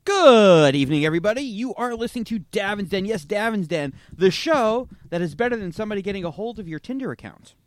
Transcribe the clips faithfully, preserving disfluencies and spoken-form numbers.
Good evening, everybody. You are listening to Davin's Den. Yes, Davin's Den, the show that is better than somebody getting a hold of your Tinder account.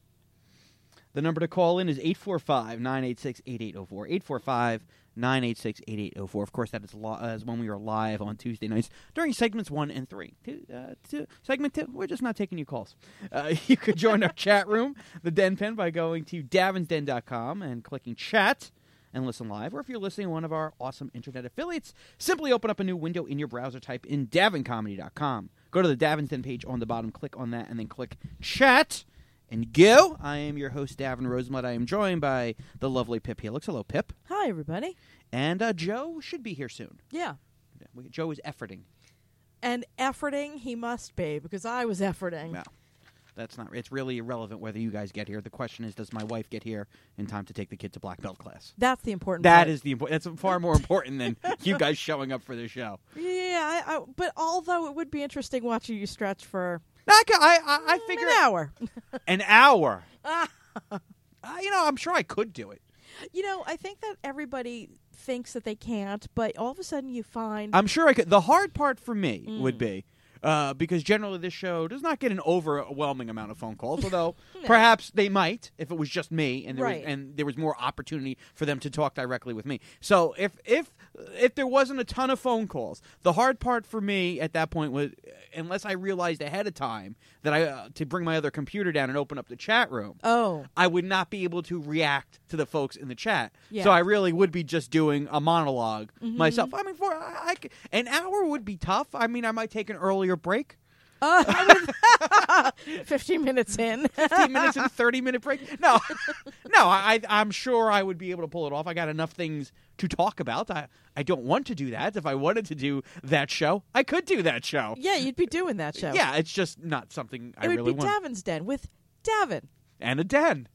The number to call in is eight four five, nine eight six, eight eight zero four. eight four five, nine eight six, eight eight zero four. Of course, that is, lo- uh, is when we are live on Tuesday nights during segments one and three. Two, uh, two, segment two, we're just not taking your calls. Uh, you could join our chat room, the Den Pen, by going to davins den dot com and clicking chat and listen live. Or if you're listening to one of our awesome internet affiliates, simply open up a new window in your browser, type in davin comedy dot com. Go to the Davin's Den page on the bottom, click on that, and then click chat. And go. I am your host, Davin Rosenblatt. I am joined by the lovely Pip Helix. Hello, Pip. Hi, everybody. And uh, Joe should be here soon. Yeah. We, Joe is efforting. And efforting he must be, because I was efforting. No, that's not. It's really irrelevant whether you guys get here. The question is, does my wife get here in time to take the kid to black belt class? That's the important That part. is the important. That's far more important than you guys showing up for the show. Yeah, I, I, but although it would be interesting watching you stretch for I, I, I, I figure an hour. An hour. uh, you know, I'm sure I could do it. You know, I think that everybody thinks that they can't, but all of a sudden you find... I'm sure I could. The hard part for me Mm. would be, uh, because generally this show does not get an overwhelming amount of phone calls, although No. perhaps they might if it was just me and there Right. was and there was more opportunity for them to talk directly with me. So if if if there wasn't a ton of phone calls, the hard part for me at that point was, unless I realized ahead of time that I uh, to bring my other computer down and open up the chat room, Oh. I would not be able to react to the folks in the chat. Yeah. So I really would be just doing a monologue Mhm. myself. I mean, for I, I c- an hour would be tough. I mean, I might take an earlier break. Uh, I would- fifteen minutes in. fifteen minutes and a thirty minute break. No, no, I, I'm sure I would be able to pull it off. I got enough things to talk about. I, I don't want to do that. If I wanted to do that show, I could do that show. Yeah, you'd be doing that show. Yeah, it's just not something I It would really be want. Davin's Den with Davin. And a den.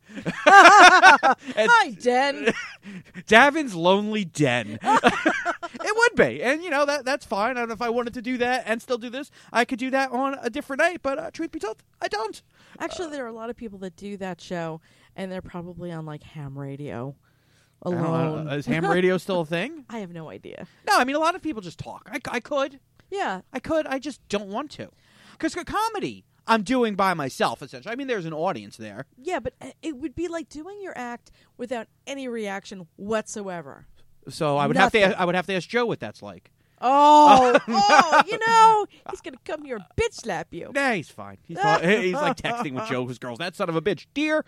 And Hi, Den. Davin's lonely den. It would be, and you know that that's fine. And if I wanted to do that and still do this, I could do that on a different night. But uh, truth be told, I don't. Actually, there are a lot of people that do that show, and they're probably on, like, ham radio I don't know, alone. uh, is ham radio still a thing? I have no idea. No, I mean a lot of people just talk. I, I could, Yeah. I could. I just don't want to, because comedy I'm doing by myself essentially. I mean, there's an audience there. Yeah, but uh, it would be like doing your act without any reaction whatsoever. So I would Nothing. have to. I would have to ask Joe what that's like. Oh, oh, you know, he's going to come here and bitch slap you. Nah, he's fine. He's, fine. He's like texting with Joe's girls. That son of a bitch, dear.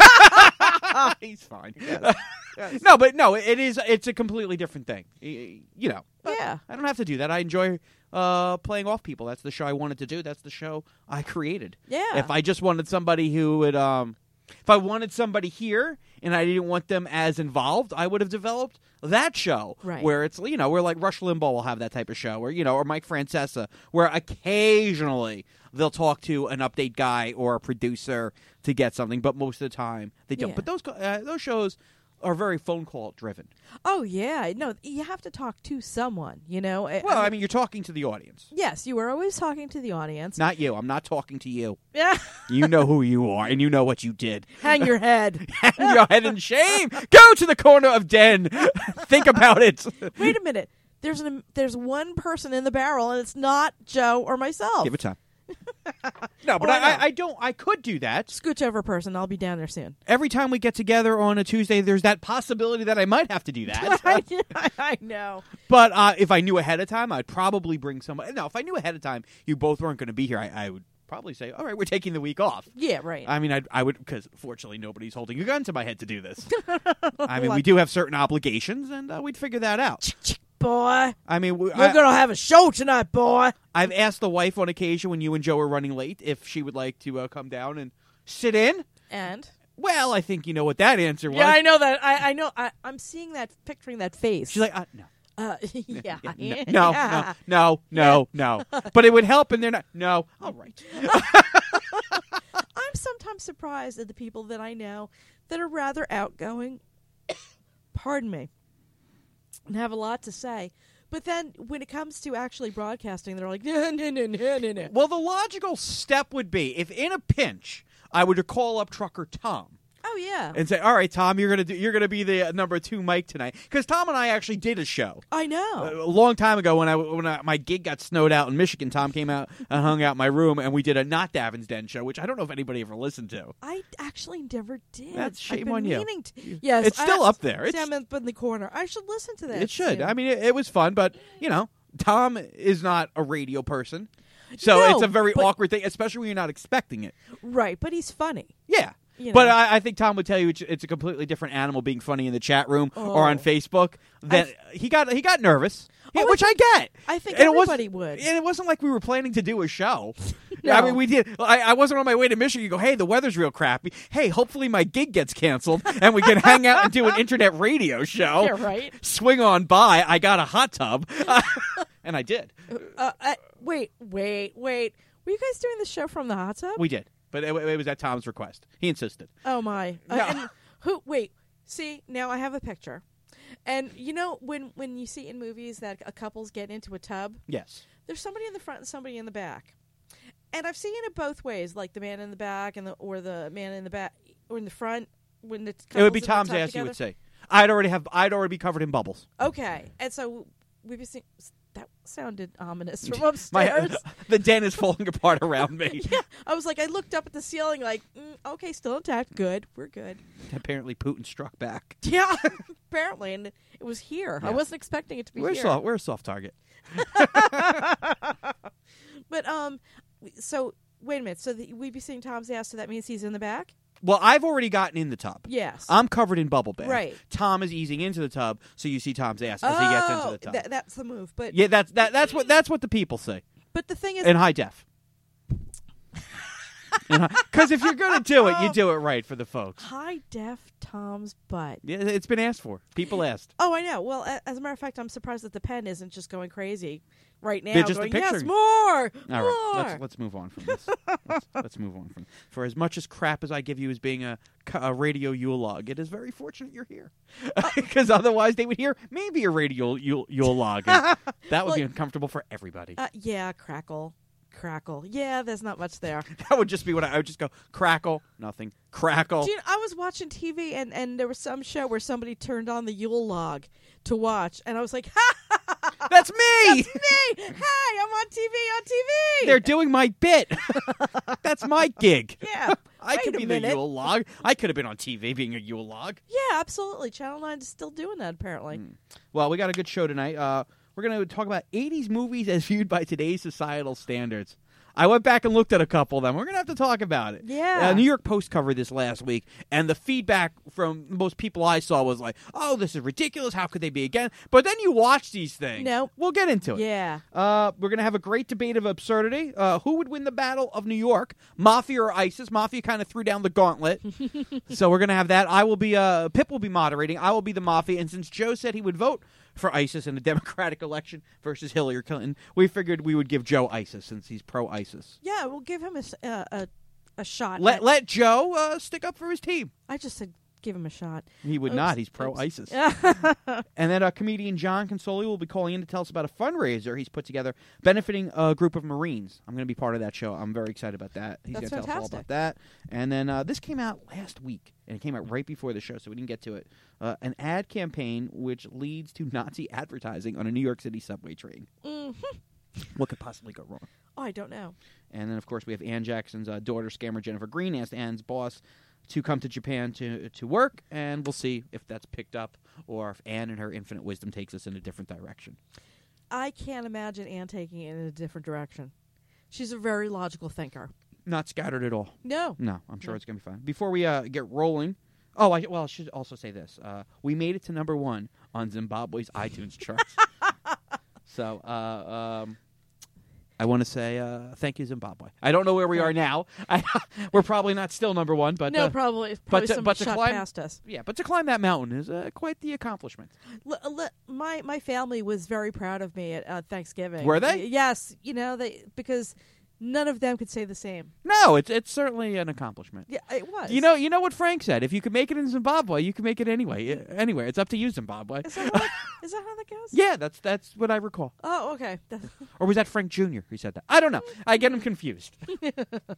He's fine. Yes. Yes. No, but no, it is. It's a completely different thing. Y- You know. Yeah. I don't have to do that. I enjoy uh, playing off people. That's the show I wanted to do. That's the show I created. Yeah. If I just wanted somebody who would, um, if I wanted somebody here and I didn't want them as involved, I would have developed that show. Right. Where it's, you know, where like Rush Limbaugh will have that type of show, or, you know, or Mike Francesa, where occasionally they'll talk to an update guy or a producer to get something, but most of the time they don't. Yeah. But those uh, those shows are very phone call driven. Oh, yeah. No, you have to talk to someone, you know? I- Well, I I mean, you're talking to the audience. Yes, you were always talking to the audience. Not you. I'm not talking to you. Yeah. You know who you are, and you know what you did. Hang your head. Hang your head in shame. Go to the corner of Den. Think about it. Wait a minute. There's an there's one person in the barrel, and it's not Joe or myself. Give it time. No, but Oh, I, I know. I, I don't. I could do that. Scooch over, person. I'll be down there soon. Every time we get together on a Tuesday, there's that possibility that I might have to do that. I, I know. But uh, if I knew ahead of time, I'd probably bring somebody. No, if I knew ahead of time you both weren't going to be here, I, I would probably say, all right, we're taking the week off. Yeah, right. I mean, I'd, I would, because fortunately nobody's holding a gun to my head to do this. I mean, we Lucky. do have certain obligations, and uh, we'd figure that out. Boy, I mean, we, you're I, going to have a show tonight, boy. I've asked the wife on occasion when you and Joe are running late if she would like to uh, come down and sit in. And? Well, I think you know what that answer was. Yeah, I know that. I, I know. I, I'm seeing that, picturing that face. She's like, uh, no. uh, yeah. Yeah, no, no, no, no, no, no. But it would help, and they're not. No. All right. I'm sometimes surprised at the people that I know that are rather outgoing. Pardon me. And have a lot to say. But then when it comes to actually broadcasting, they're like, no, no, no, no, no, no. Well, the logical step would be, if in a pinch, I were to call up Trucker Tom. Oh, yeah. And say, all right, Tom, you're gonna do, you're gonna be the uh, number two mic tonight, because Tom and I actually did a show. I know. Uh, a long time ago when I when I, my gig got snowed out in Michigan. Tom came out and hung out in my room, and we did a Not Davin's Den show, which I don't know if anybody ever listened to. I actually never did. That's shame I've been on you. meaning to. Yes, It's still I, up there. It's, Sam up in the corner. I should listen to that. it should. soon. I mean, it, it was fun, but you know, Tom is not a radio person, so No, it's a very but- awkward thing, especially when you're not expecting it. Right, but he's funny. Yeah. You But know. I, I think Tom would tell you it's, it's a completely different animal being funny in the chat room or on Oh. Facebook. That he got he got nervous, Oh, I which I, get. I think And it everybody wasn't- would. And it wasn't like we were planning to do a show. No. I mean, we did. I, I wasn't on my way to Michigan. You go, hey, the weather's real crappy. Hey, hopefully my gig gets canceled and we can hang out and do an internet radio show. Yeah, right. Swing on by. I got a hot tub, and I did. Uh, uh, wait, wait, wait. Were you guys doing the show from the hot tub? We did, but it, it was at Tom's request. He insisted. Oh my! Uh, No. and who? Wait. See, now I have a picture, and you know when when you see in movies that a couples get into a tub, Yes. there's somebody in the front and somebody in the back, and I've seen it both ways, like the man in the back and the or the man in the back or in the front when the It would be couple's in the Tom's tub ass. together. You would say. I'd already have. I'd already be covered in bubbles. Okay, and so we've been seeing. That sounded ominous from My, upstairs. the den is falling apart around me. Yeah, I was like, I looked up at the ceiling, like, mm, okay, still intact. Good, we're good. Apparently, Putin struck back. Yeah, apparently, and it was here. I Yeah. wasn't expecting it to be We're here. soft. We're a soft target. But um, so wait a minute. So the, we'd be seeing Tom's ass. So that means he's in the back. Well, I've already gotten in the tub. Yes. I'm covered in bubble bath. Right. Tom is easing into the tub, so you see Tom's ass as he gets into Oh, the tub. tha- that's the move. But yeah, that's that. That's what that's what the people say but the thing is, in high def. Because if you're gonna do it, you do it right for the folks. high def Tom's butt. Yeah, it's been asked for. People asked. Oh, I know. Well, a- as a matter of fact, I'm surprised that the pen isn't just going crazy right now. They're just going, a yes, picture. more, All more. right, let's let's move on from this. let's, let's move on from. For as much as crap as I give you as being a, co- a radio Yule-log, it is very fortunate you're here, because otherwise they would hear maybe a radio Yule- Yule-log, and that would Well, be uncomfortable for everybody. Uh, yeah, crackle, crackle. Yeah, there's not much there. That would just be what I, I would just go crackle, nothing, crackle. Do you know, I was watching T V and, and there was some show where somebody turned on the Yule log to watch, and I was like, ha ha ha, ha, That's me. that's me! Hey, I'm on T V on T V! They're doing my bit. That's my gig. Yeah. I Wait could a be minute. the Yule log. I could have been on T V being a Yule log. Yeah, absolutely. Channel nine is still doing that, apparently. Mm. Well, we got a good show tonight. Uh, we're going to talk about eighties movies as viewed by today's societal standards. I went back and looked at a couple of them. We're going to have to talk about it. Yeah. Uh, New York Post covered this last week, and the feedback from most people I saw was like, oh, this is ridiculous. How could they be again? But then you watch these things. No. We'll get into it. Yeah. Uh, we're going to have a great debate of absurdity. Uh, who would win the Battle of New York, Mafia or ISIS? Mafia kind of threw down the gauntlet. So we're going to have that. I will be, uh, Pip will be moderating. I will be the Mafia. And since Joe said he would vote for ISIS in a Democratic election versus Hillary Clinton, we figured we would give Joe ISIS since he's pro-ISIS. Yeah, we'll give him a, s- uh, a, a shot. Let at- let Joe uh, stick up for his team. I just said give him a shot. He would Oops, not. He's oops. pro-ISIS. And then uh, comedian John Consoli will be calling in to tell us about a fundraiser he's put together benefiting a group of Marines. I'm going to be part of that show. I'm very excited about that. He's going That's to tell us all fantastic. about that. And then uh, this came out last week, and it came out right before the show, so we didn't get to it. Uh, an ad campaign which leads to Nazi advertising on a New York City subway train. Mhm. What could possibly go wrong? Oh, I don't know. And then, of course, we have Ann Jackson's uh, daughter, scammer Jennifer Green, asked Ann's boss to come to Japan to to work, and we'll see if that's picked up or if Ann and her infinite wisdom takes us in a different direction. I can't imagine Anne taking it in a different direction. She's a very logical thinker. Not scattered at all. No. No, I'm sure No. it's going to be fine. Before we uh, get rolling, oh, I, well, I should also say this. Uh, we made it to number one on Zimbabwe's iTunes charts. So, uh, um... I want to say uh, thank you, Zimbabwe. I don't know where we are now. I, we're probably not still number one, but no, uh, probably, probably to- some but to shot climb- past us. yeah, but to climb that mountain is uh, quite the accomplishment. L- l- my my family was very proud of me at uh, Thanksgiving. Were they? Y- yes, you know they because none of them could say the same. No, it's it's certainly an accomplishment. Yeah, it was. You know, you know what Frank said. If you can make it in Zimbabwe, you can make it anyway. Uh, Anywhere, it's up to you, Zimbabwe. is that, how, is that how that goes? Yeah, that's that's what I recall. Oh, okay. Or was that Frank Junior who said that? I don't know. I get him confused.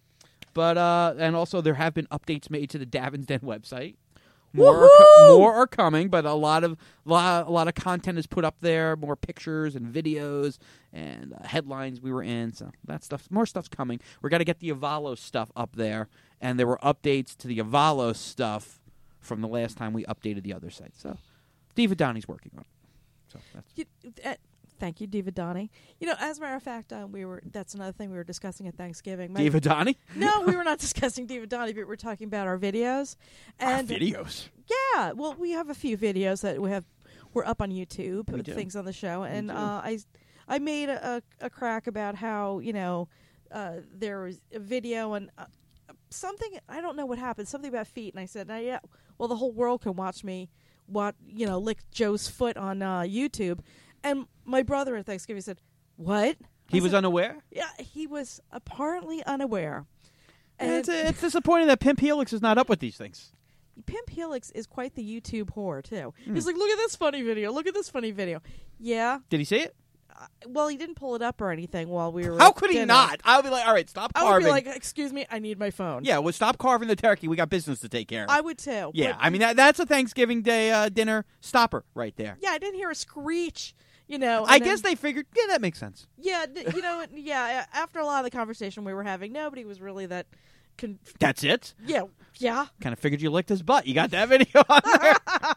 But uh, and also there have been updates made to the Davin's Den website. More are co- more are coming, but a lot of lot, a lot of content is put up there. More pictures and videos and uh, headlines we were in. So that stuff, more stuff's coming. We're got to get the Avalos stuff up there, and there were updates to the Avalos stuff from the last time we updated the other site. So Diva Donnie's working on it. So that's You, uh, thank you, Diva Donnie. You know, as a matter of fact, um, we were that's another thing we were discussing at Thanksgiving. My, Diva Donnie. No, we were not discussing Diva Donnie, but we were talking about our videos. And Our videos. Yeah, well, we have a few videos that we have. We're up on YouTube, We with do. things on the show, and do. uh, I, I made a, a, a crack about how you know uh, there was a video and uh, something. I don't know what happened. Something about feet, and I said, oh, "Yeah, well, the whole world can watch me, what you know, lick Joe's foot on uh, YouTube." And my brother at Thanksgiving said, "What?" He I was said, unaware. Yeah, he was apparently unaware. And And it's, it's disappointing that Pimp Helix is not up with these things. Pimp Helix is quite the YouTube whore, too. Hmm. He's like, look at this funny video. Look at this funny video. Yeah. Did he see it? Uh, well, he didn't pull it up or anything while we were How at could he dinner. not? I'll be like, all right, stop I would carving. be like, excuse me, I need my phone. yeah, well, stop carving the turkey. We got business to take care of. I would, too. yeah, But- I mean, that, that's a Thanksgiving Day uh, dinner stopper right there. Yeah, I didn't hear a screech, you know. I and guess then- they figured, yeah, that makes sense. Yeah, d- you know, yeah, after a lot of the conversation we were having, nobody was really that... Con- That's it. yeah, yeah. Kind of figured you licked his butt. You got that video on there?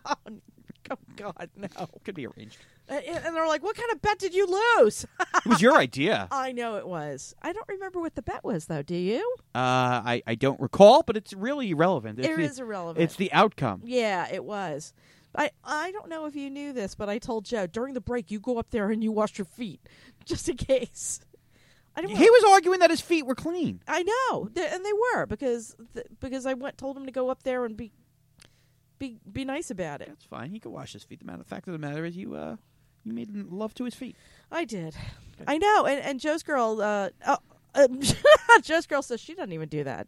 Oh, God, no. Could be arranged. And, and they're like, what kind of bet did you lose? It was your idea. Uh, I know it was. I don't remember what the bet was, though. Do you? I, I don't recall, but it's really irrelevant. It's It the, is irrelevant. It's the outcome. Yeah, it was. I I don't know if you knew this, but I told Joe during the break you go up there and you wash your feet, just in case. I didn't. He was arguing that his feet were clean. I know, Th- and they were because th- because I went told him to go up there and be be be nice about it. That's fine. He could wash his feet. The matter, the fact of the matter is, you uh, you made love to his feet. I did. I know, and and Joe's girl, uh, uh, uh Joe's girl says she doesn't even do that.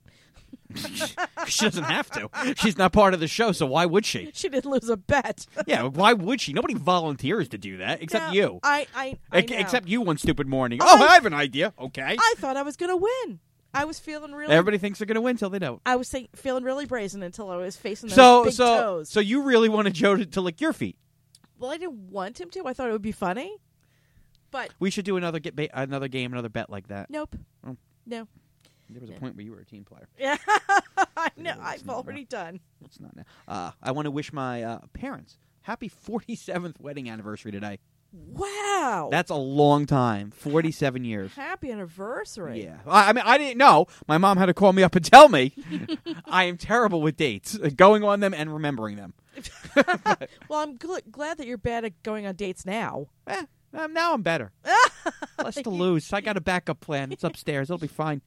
She doesn't have to. She's not part of the show, so why would she? She didn't lose a bet. Yeah, why would she? Nobody volunteers to do that except Now, you. I I, I Ex- know. Except you one stupid morning. I- Oh, I have an idea. Okay. I thought I was gonna win. I was feeling really. Everybody thinks they're going to win till they don't. I was say, feeling really brazen until I was facing those So, big so, toes. so you really wanted Joe to, to lick your feet? Well, I didn't want him to. I thought it would be funny, but We should do another get ba- another game, another bet like that. nope, Oh. no. There was a Yeah. point where you were a team player. Yeah, I know. Yeah, it's I've not already done. It's not now. Uh, I want to wish my uh, parents happy forty-seventh wedding anniversary today. Wow, That's a long time. forty-seven years. happy anniversary. Yeah. I I mean, I didn't know. My mom had to call me up and tell me. I am terrible with dates, uh, going on them and remembering them. Well, I'm gl- glad that you're bad at going on dates now. Eh, um, now I'm better. Less to lose. I got a backup plan. It's upstairs. It'll be fine.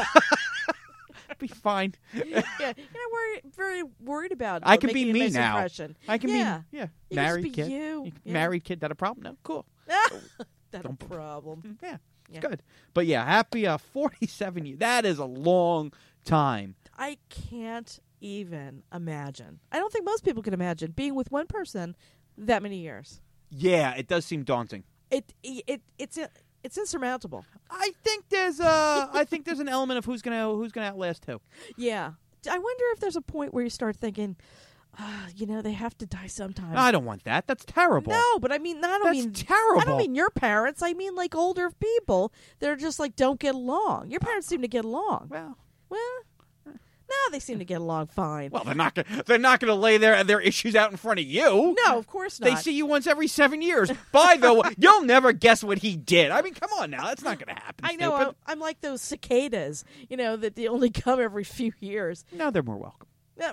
It'll be fine. Yeah, you're not worried, very worried about. I uh, can be making a me nice now. Impression. I can Yeah. be, yeah, You can just married be kid. you. Yeah. Married kid. That a problem? No, cool. That's a Don't- problem. Yeah, it's Yeah. good. But yeah, happy uh, forty-seven years. That is a long time. I can't even imagine. I don't think most people can imagine being with one person that many years. Yeah, it does seem daunting. It it it's it's insurmountable. I think there's a, I think there's an element of who's gonna who's gonna outlast who. Yeah. I wonder if there's a point where you start thinking, ah, you know, they have to die sometime. I don't want that. That's terrible. No, but I mean, I don't That's mean terrible. I don't mean your parents. I mean like older people that are just like don't get along. Your parents seem to get along. Well, Well, no, they seem to get along fine. well, they're not gonna, they're not going to lay their their issues out in front of you. No, of course not. They see you once every seven years. By the way, you'll never guess what he did. I mean, come on now. That's not going to happen. I know. Stupid. I'm, I'm like those cicadas, you know, that they only come every few years. No, they're more welcome. Yeah.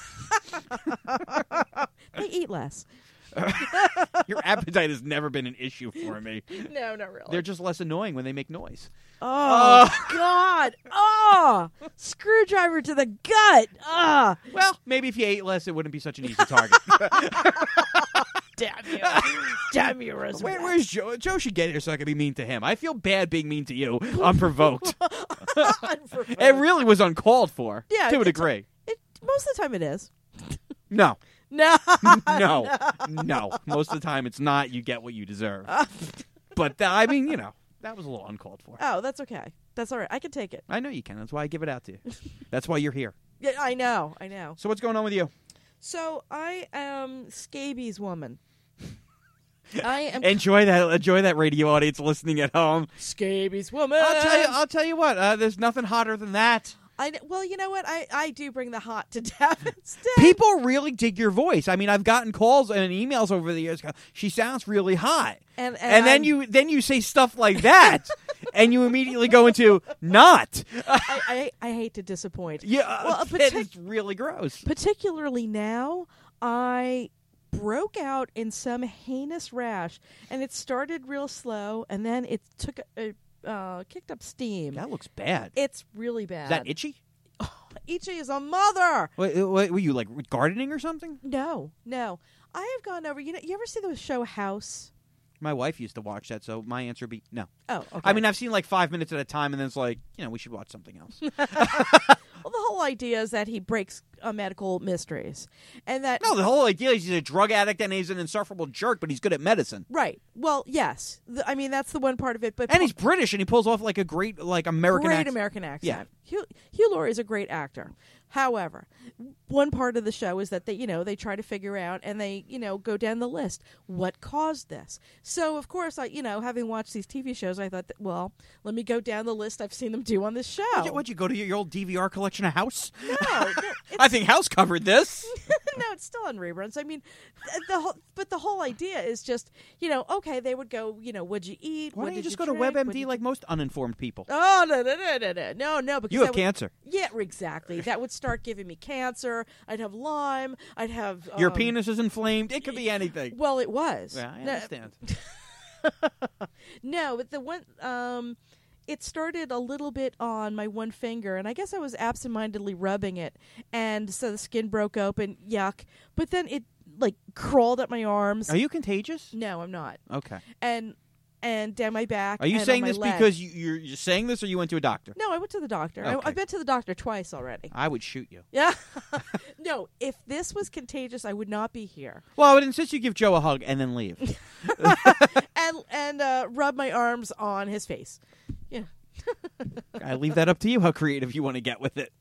They eat less. Your appetite has never been an issue for me. No, not really. They're just less annoying when they make noise. Oh, God. Oh, screwdriver to the gut. Ah, Well, maybe if you ate less, it wouldn't be such an easy target. damn you. Damn you, Roosevelt. Where, where's Joe? Joe should get here so I can be mean to him. I feel bad being mean to you, unprovoked. Unprovoked. It really was uncalled for, Yeah, to a it's- degree. It, most of the time it is. No, No. no, no. Most of the time it's not. You get what you deserve. But, uh, I mean, you know. That was a little uncalled for. Oh, that's okay. That's all right. I can take it. I know you can. That's why I give it out to you. That's why you're here. Yeah, I know. I know. So what's going on with you? So I am scabies woman. I am enjoy that. Enjoy that radio audience listening at home. Scabies woman. I'll tell you. I'll tell you what. Uh, there's nothing hotter than that. I well, you know what? I, I do bring the hot to Davin's Den. People really dig your voice. I mean, I've gotten calls and emails over the years. She sounds really hot, and and, and then I'm, you then you say stuff like that, and you immediately go into not. I, I I hate to disappoint. Yeah, well, uh, partic- it's really gross. Particularly now, I broke out in some heinous rash, and it started real slow, and then it took a. Uh, kicked up steam. That looks bad. It's really bad. Is that itchy? Oh, itchy is a mother. Wait, wait, were you like gardening or something? No, no. I have gone over. You know, you ever see the show House? My wife used to watch that, so my answer would be no. Oh, okay. I mean, I've seen like five minutes at a time, and then it's like, you know, we should watch something else. Well, the whole idea is that he breaks uh, medical mysteries, and that No, the whole idea is he's a drug addict and he's an insufferable jerk, but he's good at medicine. right. Well, yes. The, I mean, that's the one part of it. But And he's British, and he pulls off like a great, like American great accent. American accent. Yeah. Hugh, Hugh Laurie is a great actor. However, one part of the show is that they, you know, they try to figure out and they, you know, go down the list. What caused this? So, of course, I, you know, having watched these T V shows, I thought, that, well, let me go down the list I've seen them do on this show. Would you, would you go to your, your old D V R collection of House? No, no, I think House covered this. no, it's still on reruns. I mean, th- the whole, but the whole idea is just, you know, okay, they would go, you know, what'd you eat? Why what don't you did just go drink? to What WebMD did like most uninformed people? Oh no no no no no no no! Because You have that would- cancer. Yeah, exactly. That would start giving me cancer. I'd have Lyme. I'd have Your um, penis is inflamed. It could be anything. Well, it was. Yeah, I No- understand. No, but the one, um, it started a little bit on my one finger, and I guess I was absentmindedly rubbing it, and so the skin broke open. Yuck! But then it like crawled up my arms. Are you contagious? No, I'm not. Okay. And and down my back. Are you and on saying my this leg. because you, you're, you're saying this, or you went to a doctor? No, I went to the doctor. I, Okay. I've been to the doctor twice already. I would shoot you. Yeah. No, if this was contagious, I would not be here. Well, I would insist you give Joe a hug and then leave. And and uh, rub my arms on his face. Yeah. I leave that up to you how creative you want to get with it.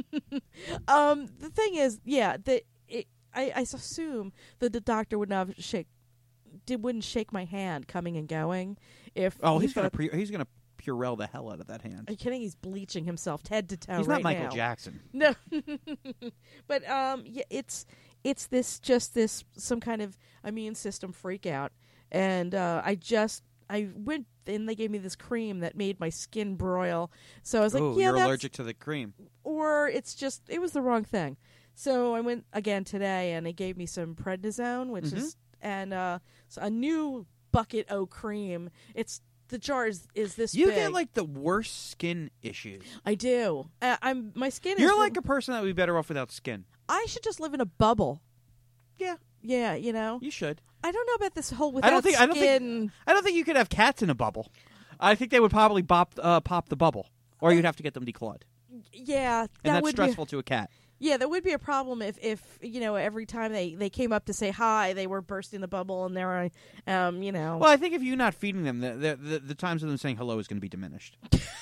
Um. The thing is, yeah. The it, I I assume that the doctor would not shake, did wouldn't shake my hand coming and going. If Oh, he he's gonna thought- pre- he's gonna Purell the hell out of that hand. Are you kidding? He's bleaching himself head to toe. He's right not Michael now. Jackson. No. But um. Yeah. It's it's this just this some kind of immune system freak out, and uh, I just. I went and they gave me this cream that made my skin broil. So I was like, oh, yeah, you're that's, allergic to the cream. or it's just, it was the wrong thing. So I went again today and they gave me some prednisone, which Mhm. is, and uh, so a new bucket o' cream. It's, the jar is, is this You big. get like the worst skin issues. I do. Uh, I'm, my skin is. You're like a person that would be better off without skin. I should just live in a bubble. Yeah, Yeah, you know? you should. I don't know about this whole without I don't think. skin. I don't think. I don't think you could have cats in a bubble. I think they would probably pop uh, pop the bubble, or you'd have to get them declawed, Yeah, and that that's would stressful to a cat. be. Yeah, that would be a problem if, if you know, every time they, they came up to say hi, they were bursting the bubble, and they were, um, you know. Well, I think if you're not feeding them, the the, the, the times of them saying hello is going to be diminished.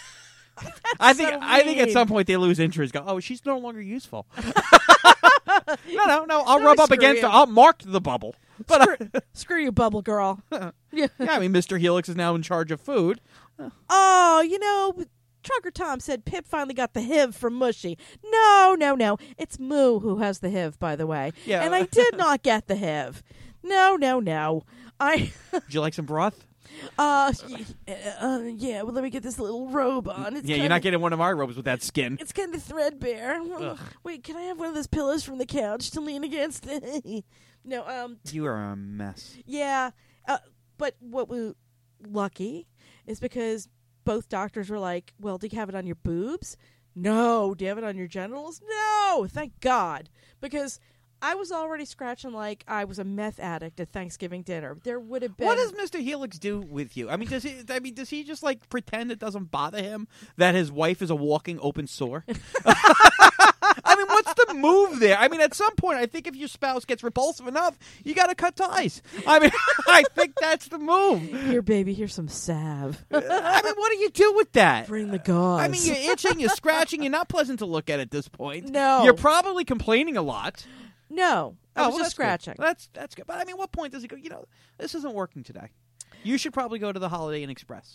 I think. so I think at mean. some point they lose interest. Go, oh, she's no longer useful. no, no, no. I'll No, rub up screw against you. her. I'll mark the bubble. But uh, Screw, screw you, bubble girl. Yeah. yeah, I mean, Mister Helix is now in charge of food. Oh, you know, Trucker Tom said Pip finally got the H I V from Mushy. No, no, no. It's Moo who has the H I V, by the way. Yeah. And I did not get the H I V. No, no, no. I, Would you like some broth? uh, y- uh, yeah, well, let me get this little robe on. It's Yeah, kinda, you're not getting one of our robes with that skin. It's kind of threadbare. Ugh. Wait, can I have one of those pillows from the couch to lean against? No, um, You are a mess. yeah. Uh, but what was lucky is because both doctors were like, well, do you have it on your boobs? No. Do you have it on your genitals? No. Thank God. Because I was already scratching like I was a meth addict at Thanksgiving dinner. There would have been. What does Mister Helix do with you? I mean, does he? I mean, does he just like pretend it doesn't bother him that his wife is a walking open sore? I mean, what's the move there? I mean, at some point, I think if your spouse gets repulsive enough, you got to cut ties. I mean, I think that's the move. Here, baby, here's some salve. I mean, what do you do with that? Bring the gauze. I mean, you're itching, you're scratching, you're not pleasant to look at at this point. No. You're probably complaining a lot. No. I Oh, was well, just that's scratching. Good. That's that's good. But I mean, what point does he go, you know, this isn't working today? You should probably go to the Holiday Inn Express.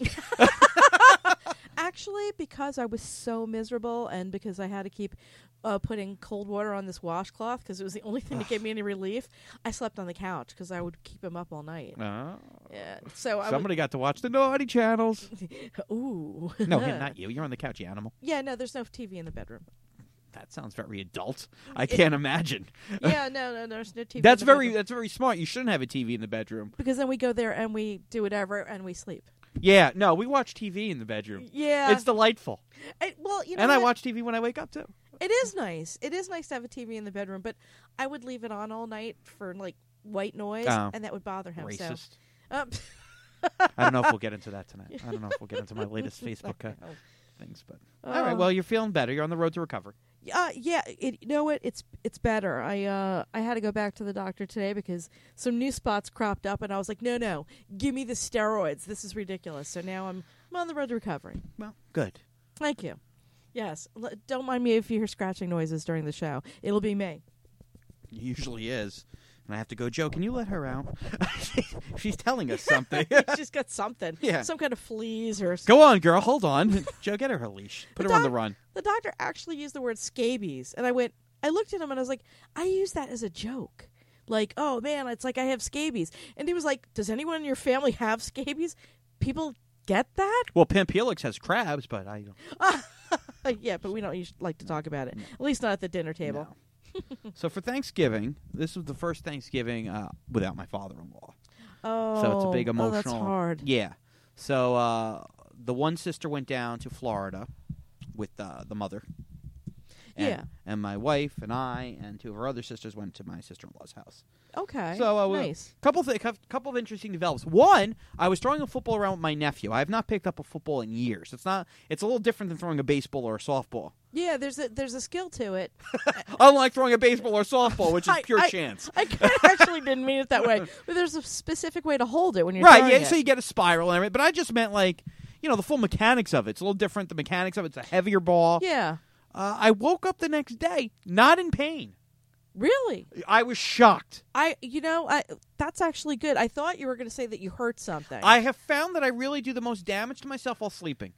Actually, because I was so miserable and because I had to keep uh, putting cold water on this washcloth because it was the only thing that gave me any relief, I slept on the couch because I would keep him up all night. Oh. Yeah. So I Somebody got to watch the naughty channels. would, Ooh. No, him, not you. You're on the couch, you animal. Yeah, no, there's no T V in the bedroom. That sounds very adult. I can't imagine. Yeah, no, no, there's no T V. That's in the very bedroom. that's very smart. You shouldn't have a T V in the bedroom. Because then we go there and we do whatever and we sleep. Yeah, no, we watch T V in the bedroom. Yeah. It's delightful. I, well, you know And I what? watch T V when I wake up too. It is nice. It is nice to have a T V in the bedroom, but I would leave it on all night for like white noise, Oh. and that would bother him. Racist. So, um, I don't know if we'll get into that tonight. I don't know if we'll get into my latest Facebook uh, things, but all right. Uh, Well, you're feeling better. You're on the road to recovery. Uh, yeah, it, you know what? It's it's better. I uh I had to go back to the doctor today because some new spots cropped up, and I was like, no, no, give me the steroids. This is ridiculous. So now I'm I'm on the road to recovery. Well, good. Thank you. Yes, L- don't mind me if you hear scratching noises during the show. It'll be me. It usually is. And I have to go, Joe, can you let her out? She's telling us something. She's got something. Yeah. Some kind of fleas or. Go on, girl. Hold on. Joe, get her her leash. Put The her on the doc- run. The doctor actually used the word scabies, and I went. I looked at him and I was like, I use that as a joke. Like, oh man, it's like I have scabies, and he was like, does anyone in your family have scabies? People get that? Well, Pimp Helix has crabs, but I don't. Uh, yeah, but we don't usually like to talk about it. At least not at the dinner table. No. So for Thanksgiving, this was the first Thanksgiving uh, without my father-in-law. Oh, So it's a big emotional. Oh, that's hard. Yeah. So uh, the one sister went down to Florida with uh, the mother. And, Yeah. And my wife and I and two of her other sisters went to my sister-in-law's house. Okay. So uh, nice. couple th- couple of interesting developments. One, I was throwing a football around with my nephew. I have not picked up a football in years. It's not. It's a little different than throwing a baseball or a softball. Yeah, there's a there's a skill to it. Unlike throwing a baseball or softball, which is I- pure I- chance. I actually didn't mean it that way, but there's a specific way to hold it when you're Right, throwing yeah, it. so you get a spiral and everything. But I just meant, like, you know, the full mechanics of it. It's a little different. The mechanics of it. It's a heavier ball. Yeah. Uh, I woke up the next day not in pain. Really? I was shocked. I, you know, I that's actually good. I thought you were going to say that you hurt something. I have found that I really do the most damage to myself while sleeping.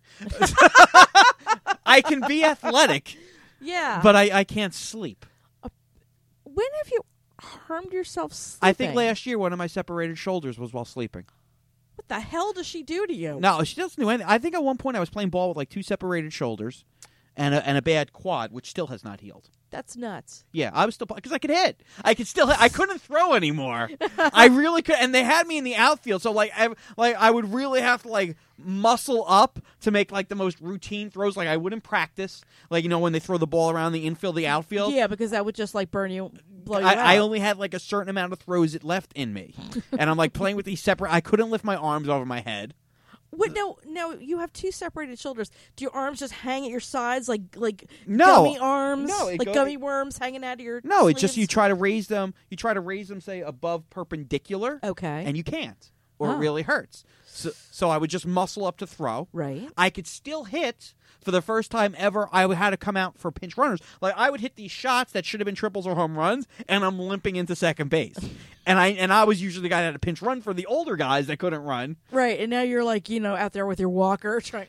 I can be athletic, yeah. but I, I can't sleep. when have you harmed yourself sleeping? I think last year one of my separated shoulders was while sleeping. What the hell does she do to you? No, she doesn't do anything. I think at one point I was playing ball with like two separated shoulders and a, and a bad quad, which still has not healed. That's nuts. Yeah, I was still because I could hit. I could still hit. I couldn't throw anymore. I really could, and they had me in the outfield, so like, I, like I would really have to like muscle up to make like the most routine throws. Like I wouldn't practice, like you know when they throw the ball around the infield, the outfield. Yeah, because that would just like burn you, blow you I, out. I only had like a certain amount of throws it left in me, and I'm like playing with these separate. I couldn't lift my arms over my head. What? No, no. You have two separated shoulders. Do your arms just hang at your sides like like No. gummy arms? No, it like go- gummy worms hanging out of your. No, it's just you sleeves? try to raise them. You try to raise them, say above perpendicular, Okay. and you can't, or Oh. it really hurts. So, so I would just muscle up to throw. Right. I could still hit. For the first time ever, I had to come out for pinch runners. Like I would hit these shots that should have been triples or home runs, and I'm limping into second base. and I and I was usually the guy that had to pinch run for the older guys that couldn't run. Right, and now you're like you know out there with your walker trying.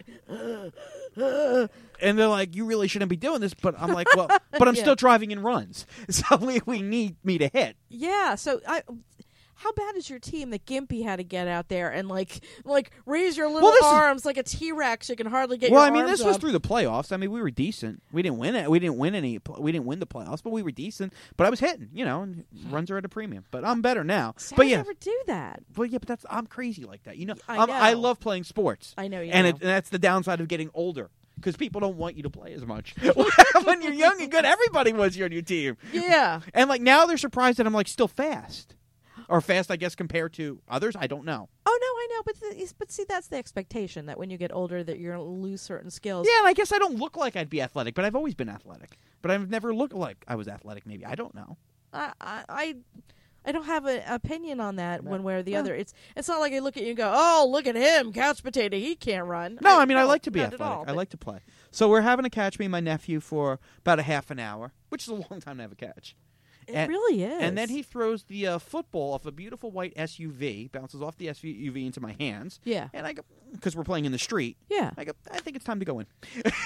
And they're like, "You really shouldn't be doing this," but I'm like, "Well, but I'm Yeah. still driving in runs, so we, we need me to hit." Yeah. So I. How bad is your team that Gimpy had to get out there and like like raise your little Well, this is- arms like a T Rex? You can hardly get Well, your I mean, arms this was up. through the playoffs. I mean, we were decent. We didn't win it. We didn't win any. We didn't win the playoffs, but we were decent. But I was hitting, you know, and runs are at a premium. But I'm better now. See, but I yeah, never do that. but yeah, but that's I'm crazy like that. You know, I I'm, I know. love playing sports. I know you and, know. it, and that's the downside of getting older because people don't want you to play as much. When you're young and good, everybody wants you on your team. Yeah. And like now they're surprised that I'm like still fast. or fast, I guess, compared to others. I don't know. Oh no, I know, but the, but see, that's the expectation that when you get older, that you're going to lose certain skills. Yeah, and I guess I don't look like I'd be athletic, but I've always been athletic. But I've never looked like I was athletic. Maybe I don't know. I I I, I don't have an opinion on that No. one way or the No. other. It's it's not like I look at you and go, oh, look at him, couch potato, he can't run. No, I, mean I no, like to be not at athletic. all, I but- like to play. So we're having a catch, me and my nephew, for about a half an hour, which is a long time to have a catch. It and- really is. And then he throws the uh, football off a beautiful white S U V, bounces off the S U V into my hands, yeah, and I go, because we're playing in the street, yeah. I go, I think it's time to go in.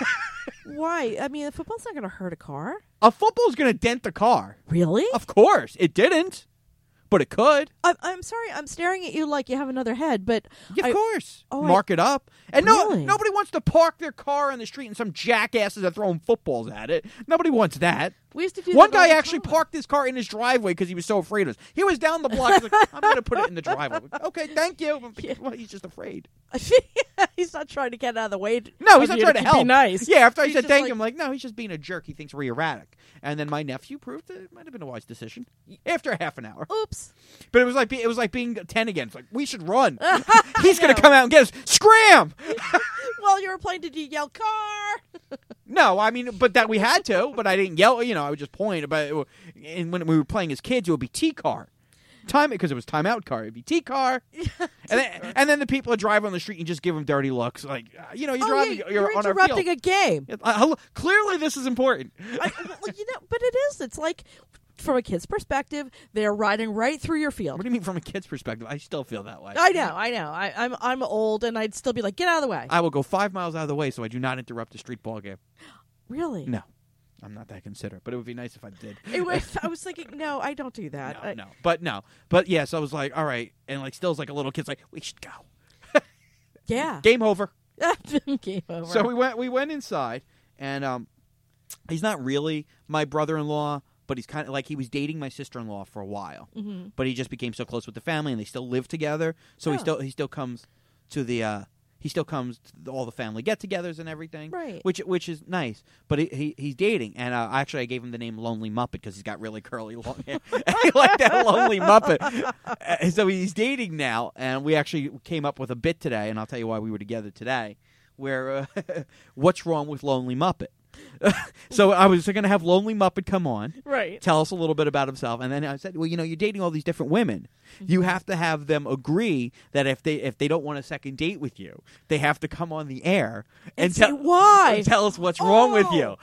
Why? I mean, the football's not going to hurt a car. A football's going to dent the car. Really? Of course. It didn't, but it could. I'm, I'm sorry. I'm staring at you like you have another head, but Yeah, of I- course. oh, I- Mark it up. And no, Really? nobody wants to park their car on the street and some jackasses are throwing footballs at it. Nobody wants that. we used to do One that all guy the actually time. parked his car in his driveway because he was so afraid of us. He was down the block. He's like, I'm going to put it in the driveway. Okay, thank you. Yeah. Well, he's just afraid. He's not trying to get out of the way. No, he's of not you trying to be help. nice. Yeah, after I He's said just thank like- you, I'm like, no, he's just being a jerk. He thinks we're erratic. And then my nephew proved that it might have been a wise decision after half an hour. Oops. But it was like be- it was like being ten again. It's like, we should run. I He's going to know. come out and get us. Scram! While you were playing, did you yell car? No, I mean, but that we had to, but I didn't yell. You know, I would just point. But it, wa- and when we were playing as kids, it would be T car, time because it was timeout car. It'd be T car, and then and then the people that drive on the street, you just give them dirty looks, like uh, you know, you Oh, drive, yeah, you're, you're on our interrupting field. a game. Uh, hello- clearly, this is important. I, well, you know, but it is. It's like, from a kid's perspective, they're riding right through your What field. do you mean, from a kid's perspective? I still feel that way. I know, I know. I, I'm I'm old, and I'd still be like, get out of the way. I will go five miles out of the way so I do not interrupt a street ball game. Really? No, I'm not that considerate, but it would be nice if I did. It was, I was thinking, no, I don't do that. No, I, no, but no, but yes, yeah, so I was like, all right, and like still's like a little kid's like, we should go. Yeah. Game over. Game over. So we went we went inside, and um, he's not really my brother-in-law, but he's kind of like he was dating my sister-in-law for a while, mm-hmm. but he just became so close with the family, and they still live together. So he Oh. still he still comes to the uh, he still comes to the, all the family get-togethers and everything, Right. Which which is nice. But he, he he's dating, and uh, actually I gave him the name Lonely Muppet because he's got really curly long hair. And he liked that Lonely Muppet. Uh, so he's dating now, and we actually came up with a bit today, and I'll tell you why we were together today. Where uh, what's wrong with Lonely Muppet? So I was going to have Lonely Muppet come on, Right. tell us a little bit about himself, and then I said, well, you know, you're dating all these different women. You have to have them agree that if they if they don't want a second date with you, they have to come on the air and, And say tell why. and tell us what's wrong with you.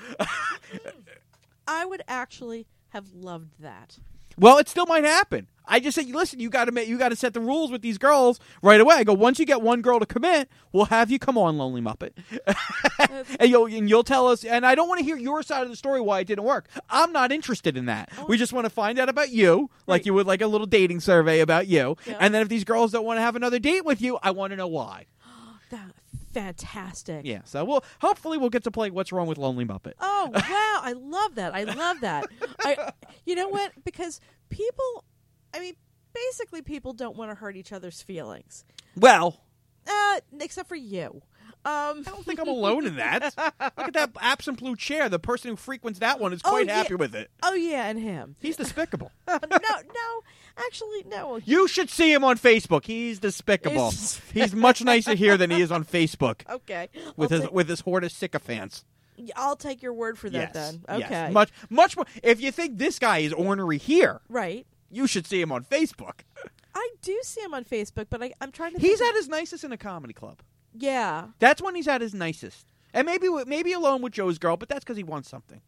I would actually have loved that. Well, it still might happen. I just said, listen, you got to you got to set the rules with these girls right away. I go, once you get one girl to commit, we'll have you come on, Lonely Muppet, and you'll and you'll tell us. And I don't want to hear your side of the story why it didn't work. I'm not interested in that. Oh. We just want to find out about you, like Right. you would like a little dating survey about you. Yeah. And then if these girls don't want to have another date with you, I want to know why. That fantastic. Yeah. So we'll hopefully we'll get to play What's Wrong with Lonely Muppet. Oh wow, I love that. I love that. I, you know what? Because people, I mean, basically, people don't want to hurt each other's feelings, Well, uh, except for you. Um, I don't think I'm alone in that. Look at that absent blue chair. The person who frequents that one is Oh, quite yeah. happy with it. oh yeah, and him. He's despicable. no, no, actually, no. You should see him on Facebook. He's despicable. He's- He's much nicer here than he is on Facebook Okay, with I'll his ta- with his horde of sycophants. I'll take your word for that yes, then. yes. Okay, Much much more. If you think this guy is ornery here, right. you should see him on Facebook. I do see him on Facebook, but I, I'm trying to. He's think at his nicest in a comedy club. yeah. That's when he's at his nicest. And maybe with- maybe alone with Joe's girl, but that's because he wants something.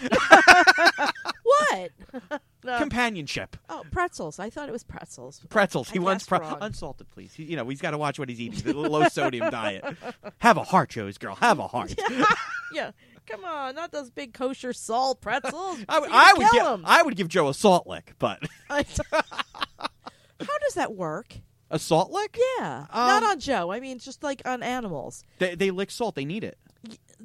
What? No. Companionship. Oh, pretzels. I thought it was pretzels. Pretzels. I He wants guessed pre- wrong. unsalted, please. He, you know, he's got to watch what he's eating. The low sodium diet. Have a heart, Joe's girl. Have a heart. Yeah, come on, not those big kosher salt pretzels. I, would- You're I gonna would kill give 'em. I would give Joe a salt lick, but How does that work? a salt lick? Yeah, Um, not on Joe. I mean, just like on animals. They they lick salt. They need it. But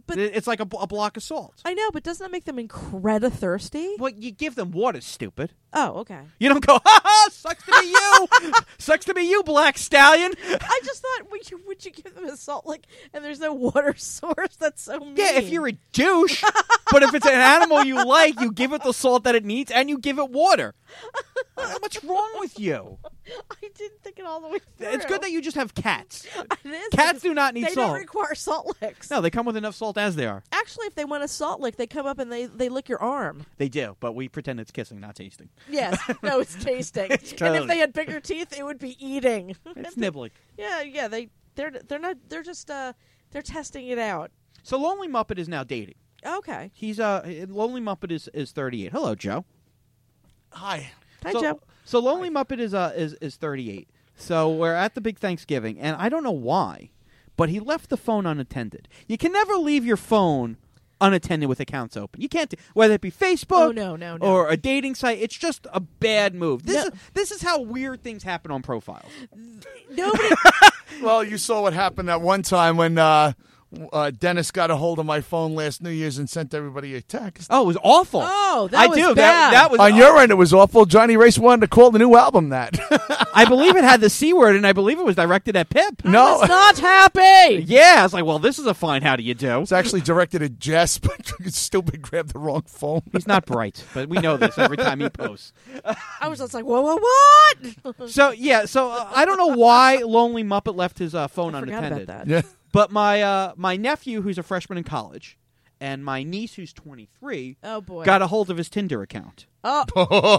But It- it's like a, a block of salt. I know, but doesn't that make them incredible thirsty? Well, you give them water, stupid. Oh, okay. You don't go, ha ha, sucks to be you. Sucks to be you, Black Stallion. I just thought, would you, would you give them a salt lick and there's no water source? That's so mean. Yeah, if you're a douche. But if it's an animal you like, you give it the salt that it needs and you give it water. What's wrong with you? I didn't think it all the way through. It's good that you just have cats. It is. Cats do not need they salt. don't require salt licks. No, they come with enough salt as they are. Actually, if they want a salt lick, they come up and they, they lick your arm. They do, but we pretend it's kissing, not tasting. Yes. No, it's tasting. It's And totally- if they had bigger teeth, it would be eating. It's nibbling. Yeah, yeah. They they're they're not. They're just uh they're testing it out. So Lonely Muppet is now dating. Okay. He's uh Lonely Muppet is, is thirty-eight. Hello, Joe. Hi. Hi, so, Joe. So Lonely Muppet is uh is, is thirty-eight. So we're at the big Thanksgiving, and I don't know why, but he left the phone unattended. You can never leave your phone unattended with accounts open. You can't, do, whether it be Facebook Oh no, no, no. or a dating site. It's just a bad move. This No. is this is how weird things happen on profiles. Nobody. Well, you saw what happened that one time when uh, uh, Dennis got a hold of my phone last New Year's and sent everybody a text. Oh, it was awful. Oh, that I was do. bad. That, that was On your end, it was awful. Johnny Race wanted to call the new album that. I believe it had the C word, and I believe it was directed at Pip. I No. was not happy. Yeah, I was like, well, this is a fine how do you do. It's actually directed at Jess, but stupid grabbed the wrong phone. He's not bright, but we know this every time he posts. I was just like, whoa, whoa, what? So, yeah, so uh, I don't know why Lonely Muppet left his uh, phone I forgot unattended. about that. Yeah. But my uh, my nephew, who's a freshman in college, and my niece, who's twenty-three, Oh boy. got a hold of his Tinder account. Oh. No, oh.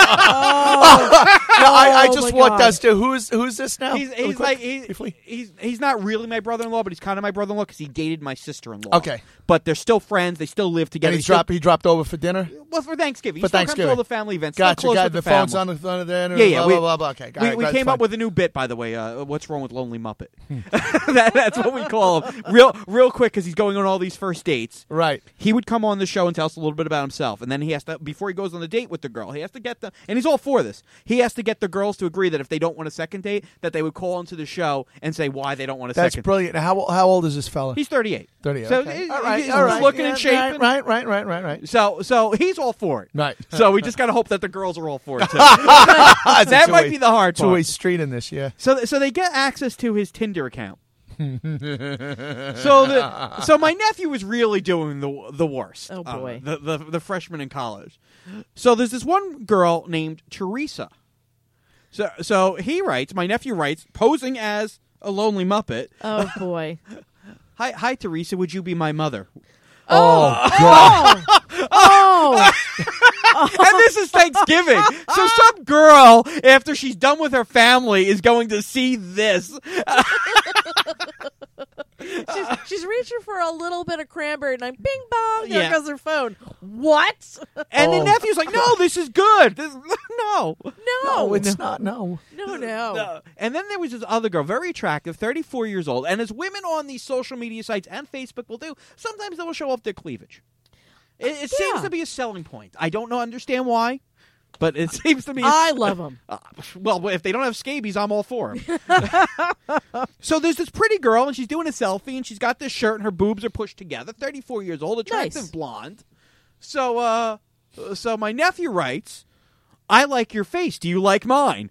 I, I Oh, just my want God. us to. Who's who's this now? He's, Really he's quick, like he's, briefly. he's he's not really my brother-in-law, but he's kind of my brother-in-law because he dated my sister-in-law. Okay. But they're still friends. They still live together. And he Still- dropped. He dropped over for dinner. Well, for Thanksgiving. For he still Thanksgiving. comes to all the family events. Still Gotcha. close Got with the, the phone's family. on the, on the dinner. Yeah, yeah, Blah we- blah blah. blah. Okay. We, Got we it, came fine. up with a new bit, by the way. Uh, what's wrong with Lonely Muppet? that, that's what we call him. Real, real quick, because he's going on all these first dates. Right. He would come on the show and tell us a little bit about himself, and then he has to, before he goes on the date with the girl, he has to get the, and he's all for this. He has to get the girls to agree that if they don't want a second date, that they would call into the show and say why they don't want a That's second. brilliant. Now, How how old is this fella? He's thirty-eight. thirty-eight. So okay. he- all right. he's all right. looking yeah, in shape. Right. and- Right. Right. Right. Right. Right. So, so he's all for it. Right. So we just got to hope that the girls are all for it too. That's a that might two-way- be the hard two-way part. street in this. Yeah. So, so they get access to his Tinder account. so, the, so my nephew was really doing the the worst. Oh, uh, boy. the, the the freshman in college. So there's this one girl named Teresa. So, so he writes. My nephew writes, posing as a lonely Muppet. Oh boy. Hi, hi, Teresa. Would you be my mother? Oh, God. Oh. And this is Thanksgiving. So some girl, after she's done with her family, is going to see this. she's, she's reaching for a little bit of cranberry, and I'm bing bong. There Yeah. goes her phone. What? And Oh. the nephew's like, no, this is good. This, no. No. No, it's not. No. No, no. No. And then there was this other girl, very attractive, thirty-four years old. And as women on these social media sites and Facebook will do, sometimes they will show off their cleavage. It, it Yeah. seems to be a selling point. I don't know, understand why, but it seems to be. A, I love them. uh, well, if they don't have scabies, I'm all for them. So there's this pretty girl, and she's doing a selfie, and she's got this shirt, and her boobs are pushed together. thirty-four years old, attractive Nice. blonde. So, uh, so my nephew writes, "I like your face. Do you like mine?"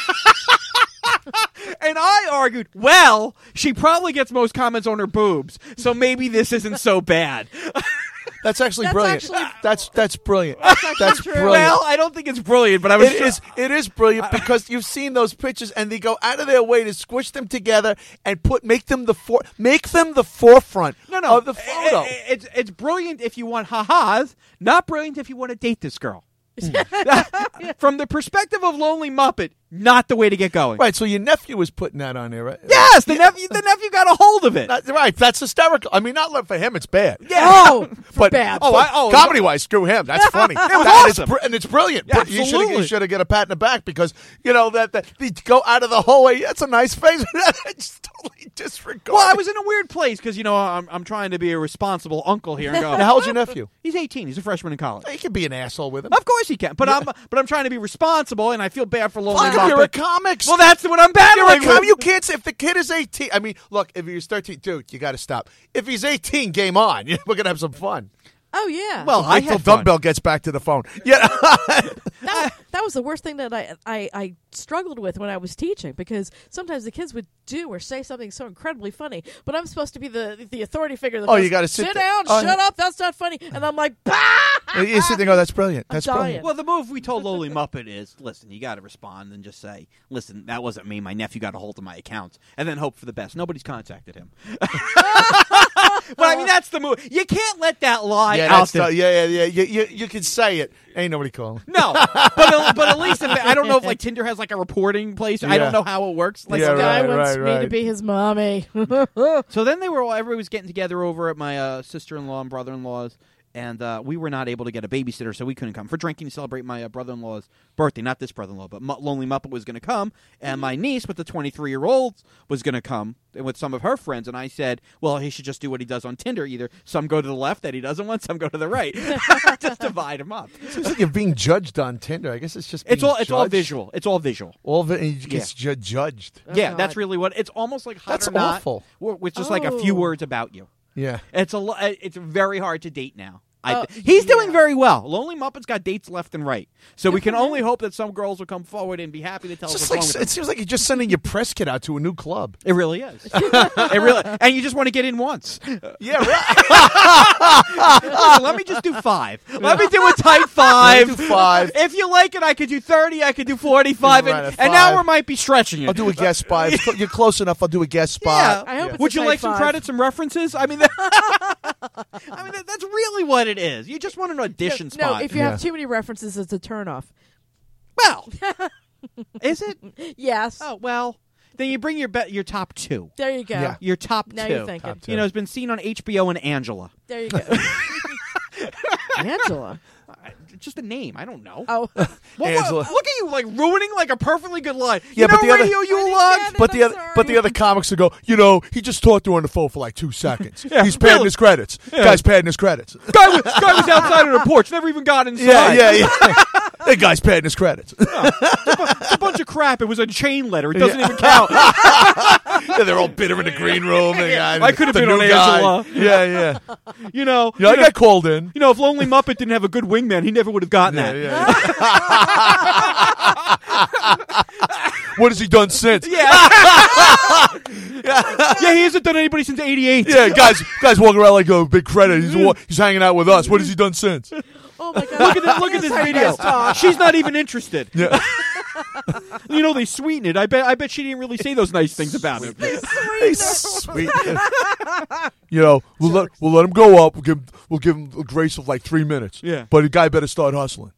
And I argued, well, she probably gets most comments on her boobs, so maybe this isn't so bad. That's actually That's brilliant. actually- that's that's brilliant. actually That's true. brilliant. Well, I don't think it's brilliant, but I was It is. It is brilliant because you've seen those pictures, and they go out of their way to squish them together and put make them the for make them the forefront no, no, of the photo. I- I- it's it's brilliant if you want ha-has, not brilliant if you want to date this girl. From the perspective of Lonely Muppet, not the way to get going. Right. So your nephew was putting that on there, right? Yes, the nephew, the nephew got a hold of it. Not- right. That's hysterical. I mean, not for him. It's bad. Yeah. Oh, But bad. oh, I, oh comedy wise, screw him. That's funny. was That- and awesome. it's br- and it's brilliant. Yeah, But you should absolutely. you should have get a pat in the back because you know that, that they go out of the whole way. That's a nice face. Just totally disregard. Well, I was in a weird place because you know I'm I'm trying to be a responsible uncle here and go. Now, how old's your nephew? He's eighteen. He's a freshman in college. He can be an asshole with him. Of course he can, but I'm but I'm trying to be responsible, and I feel bad for Lonely Fuck him, you're a Muppet. comics. Well, that's what I'm You're a battling com- with. you can't say if the kid is eighteen. I mean, look, if you're he's thirteen. Dude, you got to stop. If he's eighteen, game on. We're going to have some fun. Oh, yeah. Well, I Wait till had fun. Dumbbell gets back to the phone. Yeah. that, that was the worst thing that I, I, I struggled with when I was teaching, because sometimes the kids would do or say something so incredibly funny, but I'm supposed to be the the authority figure that Oh, goes, you gotta sit sit there. down, Oh, shut yeah. up, that's not funny. And I'm like, bah! You sit there and go, that's brilliant. I'm That's dying. brilliant. Well, the move we told Loli Muppet is, listen, you got to respond and just say, listen, that wasn't me. My nephew got a hold of my account. And then hope for the best. Nobody's contacted him. But, I mean, that's the move. You can't let that lie Yeah, out that's there. the, yeah, yeah, yeah. You, you, you can say it. Ain't nobody calling. No, but at, but at least if I don't know if like Tinder has like a reporting place. I Yeah. don't know how it works. Like, Yeah, This guy right, wants right, me to right. be his mommy. So then they were all everybody was getting together over at my uh, sister-in-law and brother-in-law's, and uh, we were not able to get a babysitter, so we couldn't come for drinking to celebrate my uh, brother-in-law's birthday. Not this brother-in-law, but M- Lonely Muppet was going to come, and my niece with the twenty-three-year-old was going to come with some of her friends, and I said, well, he should just do what he does on Tinder. Either some go to the left that he doesn't want, some go to the right. Just divide him up. Seems like you're being judged on Tinder. I guess it's just being It's all it's all judged. visual. It's all visual. All of it, and you get ju- judged. Oh, yeah, God. that's really what it's almost like. Hot That's or not, awful. w- With just like a few Oh. words about you. Yeah. It's a lo- it's very hard to date now. I Oh, th- he's yeah. doing very well. Lonely Muppet's got dates left and right, so we Good can for only him. hope that some girls will come forward and be happy to tell It's us just what's like wrong with it seems like you're just sending your press kit out to a new club. them. It really is. It really, and you just want to get in once. Yeah, right. Listen, let me just do five. Let me do a tight five. Let me do five. If you like it, I could do thirty. I could do forty-five, Right, and, a and now five. we might be stretching it. I'll do a guest spot. If you're close enough, I'll do a guest Yeah. spot. I hope it's Would a you tight like some five. credits, some references? I mean, that, I mean that, that's really what it is. You just want an audition No, spot. if you Yeah. have too many references, it's a turnoff. Well, is it? Yes. Oh well, then you bring your be- your top two. There you go. Yeah. Your top Now two. you're thinking. Top two. You know, it's been seen on H B O and Angela. There you go. Angela. Uh, Just a name. I don't know. Oh. What- what- Angela. look at you, like ruining like a perfectly good line. Yeah, you but know the other- radio you I didn't love. get it. But the I'm other, sorry. but the other comics will go. You know, he just talked to her on the phone for like two seconds. Yeah, He's padding really. his credits. Guy's padding his credits. guy, was, guy was outside on the porch. Never even got inside. Yeah, yeah, yeah. That guy's padding his credits. It's a bunch of crap. It was a chain letter. It doesn't even count. Yeah, they're all bitter in the green room. and, uh, I could have the been new on guy. Angela. Yeah, yeah. You know. Yeah, I you know, got called in. you know, if Lonely Muppet didn't have a good wingman, he never would have gotten Yeah, that. yeah, yeah. What has he done since? Yeah. Yeah, he hasn't done anybody since eighty-eight. Yeah, guys, guys walking around like a big credit. He's wa- he's hanging out with us. What has he done since? Oh my God. Look at this, look at this Here's how video. guys talk. She's not even interested. Yeah. You know, they sweeten it. I bet I bet she didn't really say those nice things about him. Hey, sweet. You know, we'll let we'll let him go up. We'll give we'll give him a grace of like three minutes. Yeah. But the guy better start hustling.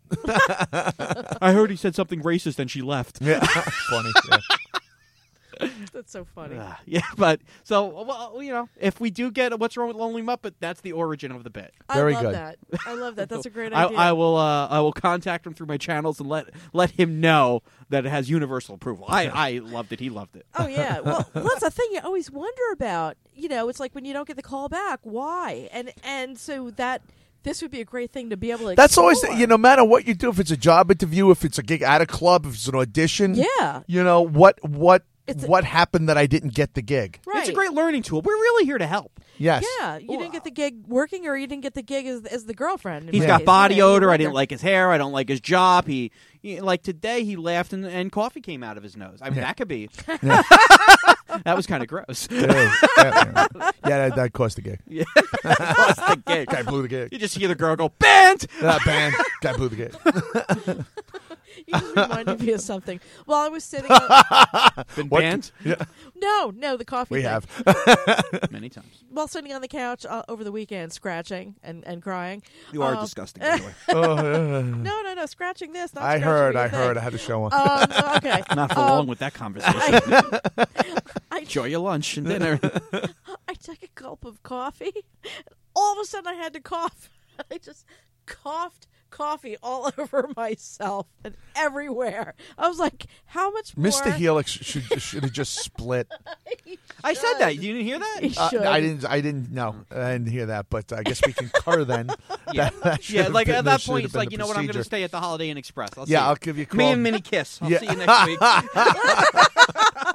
I heard he said something racist and she left. Yeah, funny. Yeah. That's so funny. Uh, yeah, but so well, you know, if we do get a What's Wrong with Lonely Muppet, that's the origin of the bit. Very I love good. that. I love that. That's a great I, idea. I will uh, I will contact him through my channels and let let him know that it has universal approval. I, I loved it. He loved it. Oh yeah. Well, that's the thing you always wonder about. You know, it's like when you don't get the call back, why? And and so that this would be a great thing to be able to. That's always explore. you know, no matter what you do, if it's a job interview, if it's a gig at a club, if it's an audition. Yeah. You know what what It's a- what happened that I didn't get the gig? Right. It's a great learning tool. We're really here to help. Yes. Yeah, you didn't get the gig working, or you didn't get the gig as, as the girlfriend. in He's my got case. body You know, you odor. I wonder. didn't like his hair. I don't like his job. He, he like today he laughed and, and coffee came out of his nose. I mean Yeah. that could be. Yeah. That was kind of gross. Yeah, yeah, yeah. Yeah, that, that cost the gig. Yeah, that was the gig. Guy blew the gig. You just hear the girl go banned. That band. Guy blew the gig. You just reminded me of something. While I was sitting, on, Been What? banned Yeah, no, no, the coffee. we thing. have. many times. While sitting on the couch uh, over the weekend, scratching and, and crying. You are Um, disgusting. By the way. Oh, yeah. No, no, no, scratching this. Not I scratching heard. your I heard. I thing. had to show him. Um, okay. Not for Um, long with that conversation. I, I, Enjoy your lunch and dinner. I took a gulp of coffee. And all of a sudden, I had to cough. I just coughed coffee all over myself and everywhere. I was like, "How much more?" Mister Helix should should have just split. I said that. You didn't hear that? He Uh, should. I didn't. I didn't. No, I didn't hear that. But I guess we concur then. Yeah, That- that should yeah. have Like been at the- that should point, have it's been like the you know what? I'm going to procedure. stay at the Holiday Inn Express. I'll Yeah, see I'll you. give you a call. Me and Minnie kiss. I'll Yeah. see you next week.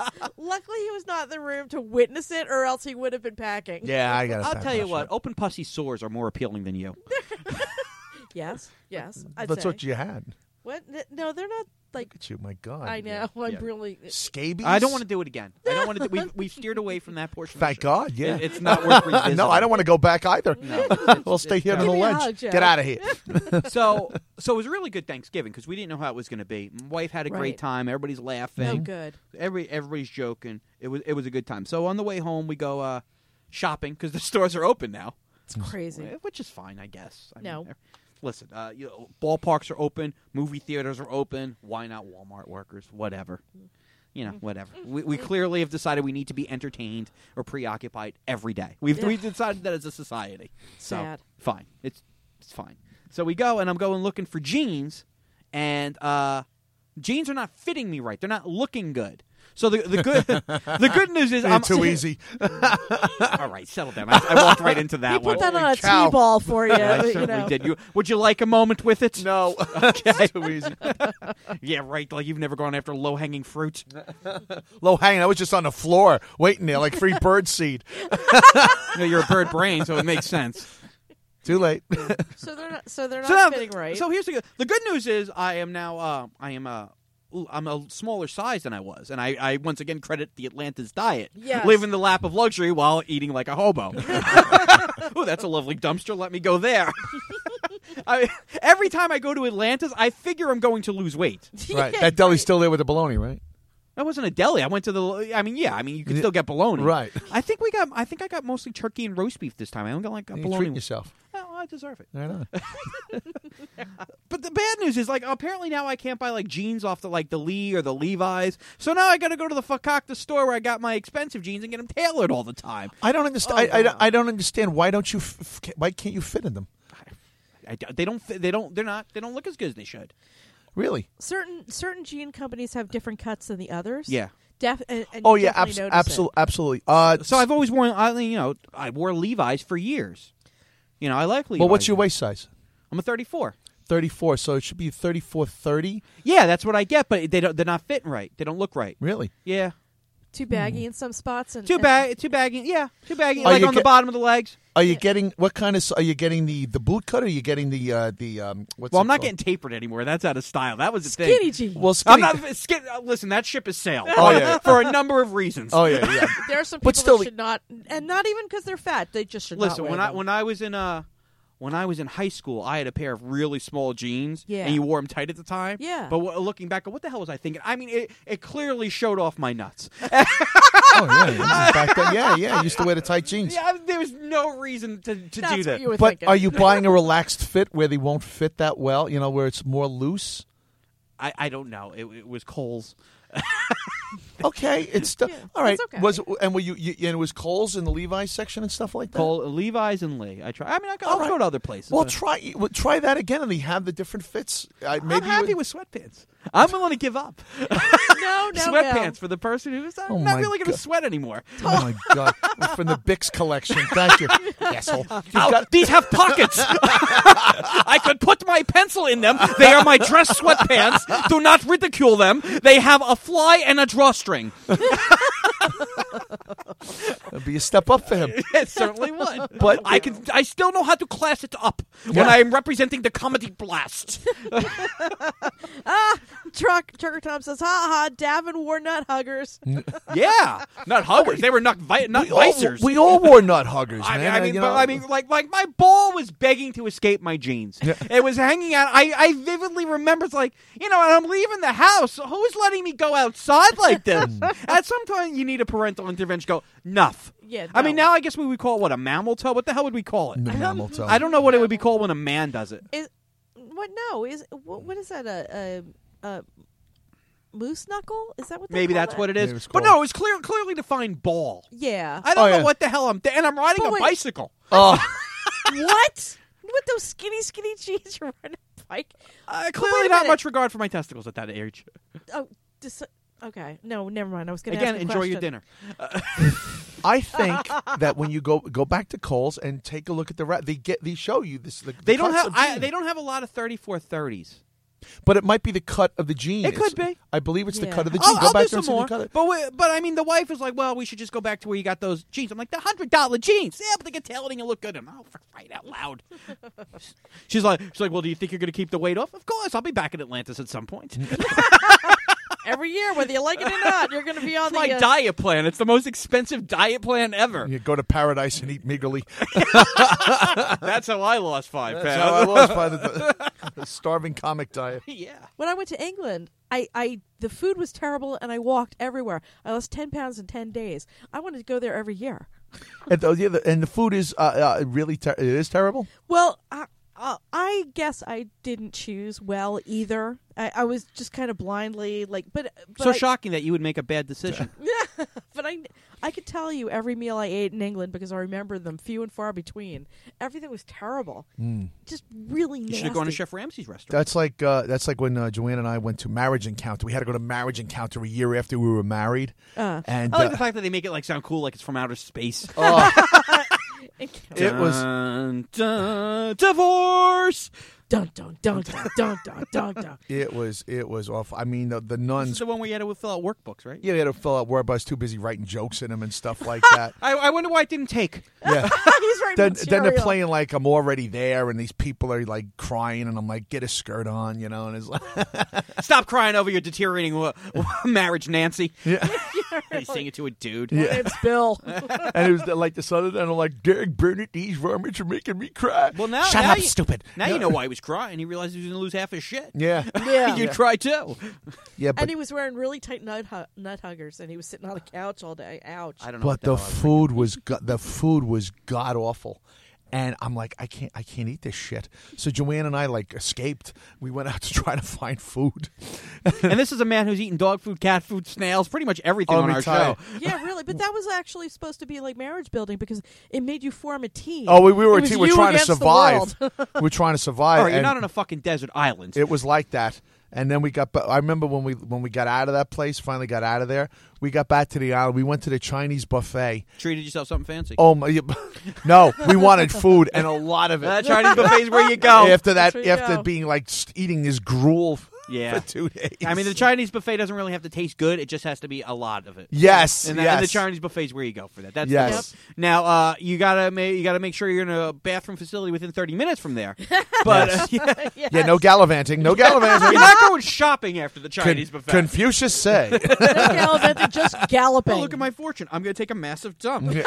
Luckily, he was not in the room to witness it, or else he would have been packing. Yeah, I got to I'll tell you what, open pussy sores are more appealing than you. Yes, yes. I'd That's say. what you had. What? N- No, they're not like. Look at you, my God. I know. I'm Yeah. really. Scabies? I don't want to do it again. I don't want to. Do, we've we've steered away from that portion. Thank of the show. God, yeah. It- it's not worth revisiting. No, I don't want to go back either. No. We'll stay here on Give the me a ledge. hug, Joe. Get out of here. So so it was a really good Thanksgiving because we didn't know how it was going to be. My wife had a Right. great time. Everybody's laughing. No good. Every everybody's joking. It was it was a good time. So on the way home, we go uh, shopping because the stores are open now, It's crazy. which is fine, I guess. I No. Mean, listen, uh, you know, ballparks are open, movie theaters are open. Why not Walmart workers? Whatever. You know, whatever. We, we clearly have decided we need to be entertained or preoccupied every day. We've Yeah. we've decided that as a society. So Sad. fine. It's it's fine. So we go, and I'm going looking for jeans, and uh, jeans are not fitting me right. They're not looking good. So the the good the good news is I'm too easy. All right, settle down. I, I walked right into that He one. put that Holy on a cow. T-ball for you. I you certainly know. did. You would you like a moment with it? No. Okay. Too easy. Yeah, right. Like you've never gone after low hanging fruit. Low hanging. I was just on the floor waiting there like free bird seed. You know, you're a bird brain, so it makes sense. Too late. So they're not. So they're not So, now- fitting right. so here's the good. The good news is I am now. Uh, I am a. I'm a smaller size than I was, and I, I once again credit the Atlantis diet. Yes. Live in the lap of luxury while eating like a hobo. Ooh, that's a lovely dumpster. Let me go there. I, every time I go to Atlantis, I figure I'm going to lose weight. Right. Yeah, That deli's right. still there with the bologna, right? That wasn't a deli. I went to the. I mean, yeah. I mean, you can still get bologna. Right. I think we got. I think I got mostly turkey and roast beef this time. I only got like a You bologna. treat yourself. Well, I deserve it. Right on. But the bad news is, like, apparently now I can't buy like jeans off the like the Lee or the Levi's. So now I got to go to the Fakakta store where I got my expensive jeans and get them tailored all the time. I don't understand. Oh, I, I, wow. I don't understand. Why don't you? F- f- why can't you fit in them? I, they don't. fit- They don't. They're not. They don't look as good as they should. Really? certain certain jean companies have different cuts than the others. Yeah. Def- and, and Oh you yeah, definitely abs- notice it. absolutely, absolutely. Uh, So I've always worn. I you know I wore Levi's for years. You know I like Levi's. well, what's your waist size? I'm a thirty-four. thirty-four. So it should be thirty-four thirty. Yeah, that's what I get, but they don't. They're not fitting right. They don't look right. Really? Yeah. Too baggy in some spots and Too and- bag. Too baggy. Yeah. Too baggy. Are Like you on the get- bottom of the legs. Are you getting what kind of? Are you getting the, the boot cut? Or are you getting the uh, the um? What's Well, it I'm not called? getting tapered anymore. That's out of style. That was the skinny thing. jeans. Well, I'm skinny. not. Skin, uh, listen, that ship has sailed. Oh, yeah. For a number of reasons. Oh yeah, yeah. There are some people But still- that should not, and not even because they're fat. They just should Listen, not wear when I them. when I was in uh when I was in high school, I had a pair of really small jeans, Yeah. and you wore them tight at the time. Yeah. But w- looking back, what the hell was I thinking? I mean, it, it clearly showed off my nuts. Oh yeah. Back then, yeah, yeah. I used to wear the tight jeans. Yeah, I- there was no reason to, to That's do what that. you were But thinking. are you buying a relaxed fit where they won't fit that well? You know, where it's more loose. I, I don't know. It, it was Kohl's. Okay, it's still Yeah, all right. that's okay. Was it, and were you, you? And it was Kohl's in the Levi's section and stuff like that. Cole, Levi's and Lee. I try. I mean, I go, All I'll right. go to other places. Well, but try well, try that again, and they have the different fits. Uh, maybe I'm you happy would- with sweatpants. I'm willing to give up no, no, sweatpants no. for the person who's I'm Oh not my really going to God. sweat anymore. Oh my god! From the Bix collection. Thank you, asshole. You've Oh, got- these have pockets. I could put my pencil in them. They are my dress sweatpants. Do not ridicule them. They have a fly and a drawstring. That'd be a step up for him. It certainly would. But- I can. I still know how to class it up when I am representing the comedy blast. Truck Trucker Tom says, "Ha ha! Davin wore nut huggers." Yeah, not huggers. They were not vi- not We all, vicers. we all wore nut huggers, I mean, man. I mean, you but, know, I mean, like, like my ball was begging to escape my jeans. It was hanging out. I, I vividly remember, it's like, you know, and I'm leaving the house. Who's letting me go outside like this? At some point, you need a parental intervention. Go, enough. Yeah, I mean, no. now I guess we would call it what, a mammal toe. What the hell would we call it? the mammal toe. I don't know what it would be called when a man does it. Is what? No, is what, what is that? A, a, a moose knuckle? Is that what? They Maybe call that's it? what it Maybe is. it's But called- no, it was clear, clearly defined ball. Yeah. I don't Oh, know yeah. what the hell I'm. And I'm riding But a wait. bicycle. Oh, What? With those skinny, skinny jeans, you're riding a bike. Uh, wait clearly a not minute. much regard for my testicles at that age. Oh, dis- okay. No, never mind. I was going to Again, ask a enjoy your question. dinner. I think that when you go go back to Kohl's and take a look at the ra- they get they show you this. The, They the don't cuts have. of I, jeans. they don't have a lot of thirty-four thirties. But it might be the cut of the jeans. It could be. I believe it's the Yeah. cut of the jeans. I'll, Go I'll back do there and some see more. the cut. Of- But we, but I mean, the wife was like, "Well, we should just go back to where you got those jeans." I'm like, "The hundred dollar jeans, yeah, but they can tell it and you look good." And oh, for crying out loud. she's like, she's like, "Well, do you think you're going to keep the weight off?" Of course, I'll be back in Atlantis at some point. Every year, whether you like it or not, you're going to be on It's the my uh, diet plan. It's the most expensive diet plan ever. You go to paradise and eat meagerly. That's how I lost five That's pounds. how I lost by the, the starving comic diet. yeah. When I went to England, I, I the food was terrible, and I walked everywhere. I lost ten pounds in ten days. I wanted to go there every year. And the, yeah, the, and the food is uh, uh, really ter- it is terrible. Well, I, uh, I guess I didn't choose well either. I, I was just kind of blindly like, but, but So I, shocking that you would make a bad decision. but I, I could tell you every meal I ate in England because I remember them few and far between. Everything was terrible, Mm. just really You nasty. should have gone to Chef Ramsay's restaurant. That's like uh, that's like when uh, Joanne and I went to Marriage Encounter. We had to go to Marriage Encounter a year after we were married. Uh. and I like uh, the fact that they make it like sound cool, like it's from outer space. oh, Encounter. it was Dun, dun, divorce. Dun dun dun dun dun dun dun dun. it was it was awful. I mean, the, the This is nuns. the one where you had to fill out workbooks, right? Yeah, they had to fill out word, but I was too busy writing jokes in them and stuff like that. I, I wonder why it didn't take. Yeah. He's right. then, then they're playing like I'm already there, and these people are like crying, and I'm like, get a skirt on, you know, and it's like, Stop crying over your deteriorating uh, marriage, Nancy. yeah, He's saying it to a dude. yeah. It's Bill. And it was the, like this other, and I'm like, Derek Burnett, these varmints are making me cry. Well, now, Shut now up, you, stupid. Now No. you know why he was crying. He realized he was going to lose half his shit. Yeah, Yeah. You'd cry too. yeah, but And he was wearing really tight nut, hu- nut huggers, and he was sitting on a couch all day. Ouch. I don't know. but what the hell I was food was go- the food was god awful. And I'm like, I can't, I can't eat this shit. So Joanne and I like escaped. We went out to try to find food. thinking. And this is a man who's eaten dog food, cat food, snails, pretty much everything Oh, on let me our tell show. Yeah, really. But that was actually supposed to be like marriage building because it made you form a team. Oh, we, we were It a was team. We're you trying to against the survive. world. We're trying to survive. All right, you're and not on a fucking desert island. it was like that. And then we got. But I remember when we when we got out of that place. Finally got out of there. We got back to the island. We went to the Chinese buffet. Treated yourself something fancy. Oh my! No, we wanted food and a lot of it. That Chinese buffet is where you go. After that, That's where you after go. being like st- eating this gruel Yeah. for two days. I mean, the Chinese buffet doesn't really have to taste good. It just has to be a lot of it. Yes, And, that, yes. and the Chinese buffet is where you go for that. That's the Yes. best. Now, uh, you gotta ma- you gotta make sure you're in a bathroom facility within thirty minutes from there. But uh, yeah, Yes. Yeah, no gallivanting. No gallivanting. you're not going shopping after the Chinese Con- buffet. Confucius say. No gallivanting, just galloping. Oh, look at my fortune. I'm going to take a massive dump. Yeah.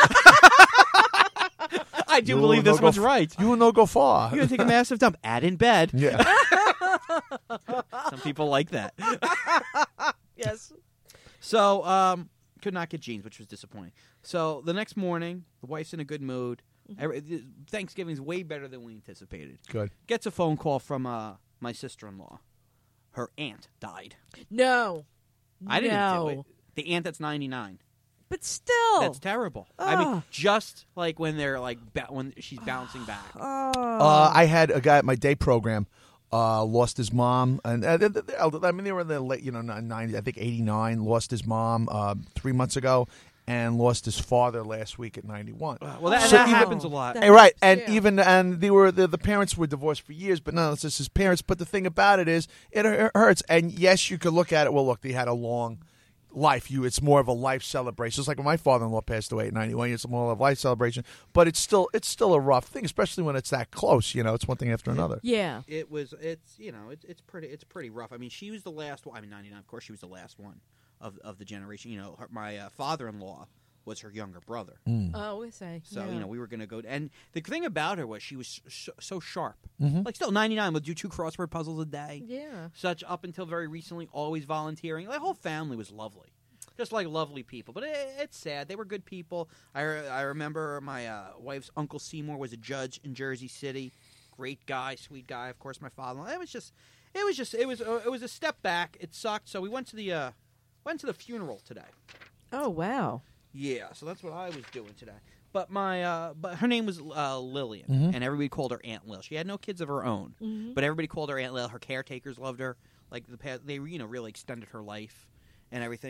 I do You believe will this no one's go- right. You will not go far. You're going to take a massive dump. Add in bed. Yeah. Some people like that. Yes. So, um, could not get jeans, which was disappointing. So, the next morning, the wife's in a good mood. Every- Thanksgiving's way better than we anticipated. Good. Gets a phone call from uh, my sister-in-law. Her aunt died. No. I didn't no. do it. The aunt that's ninety-nine. But still. That's terrible. I mean, Ugh. just like when they're like ba- when she's bouncing back. Oh. Uh, I had a guy at my day program uh, lost his mom, and uh, they- they- I mean they were in the late, you know, ninety, I think eighty-nine. Lost his mom uh, three months ago, and lost his father last week at ninety-one. Well, that, So that even- happens a lot. That- Hey, right, and Yeah. even and they were the, the parents were divorced for years, but no, it's just his parents. But the thing about it is, it, it hurts. And yes, you could look at it. Well, look, they had a long life. You, it's more of a life celebration. It's like when my father-in-law passed away at ninety-one. It's more of a life celebration, but it's still it's still a rough thing, especially when it's that close. You know, it's one thing after another. Yeah. It was. It's you know. It's it's pretty. It's pretty rough. I mean, she was the last one. I mean, ninety-nine. Of course, she was the last one of of the generation. You know, her, my uh, father-in-law was her younger brother. Oh, we say. So yeah. you know, we were going to go. And the thing about her was she was so, so sharp. Mm-hmm. Like still ninety-nine would do two crossword puzzles a day. Yeah. Such up until very recently, always volunteering. The whole family was lovely. Just like lovely people, but it, it's sad. They were good people. I, re- I remember my uh, wife's uncle Seymour was a judge in Jersey City. Great guy, sweet guy. Of course, my father-in-law. It was just, it was just, it was, uh, it was a step back. It sucked. So we went to the, uh, went to the funeral today. Oh, wow. Yeah, so that's what I was doing today. But my, uh, but her name was uh, Lillian, Mhm. and everybody called her Aunt Lil. She had no kids of her own, Mhm. but everybody called her Aunt Lil. Her caretakers loved her. Like the past, they you know really extended her life and everything.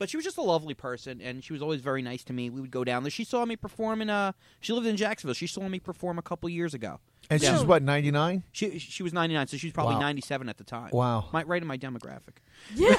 but she was just a lovely person, and she was always very nice to me. We would go down there. She saw me perform in uh She lived in Jacksonville. She saw me perform a couple years ago. And Yeah. she's what, ninety-nine? She she was ninety-nine, so she was probably Wow. ninety-seven at the time. Wow. My, right in my demographic. Yeah.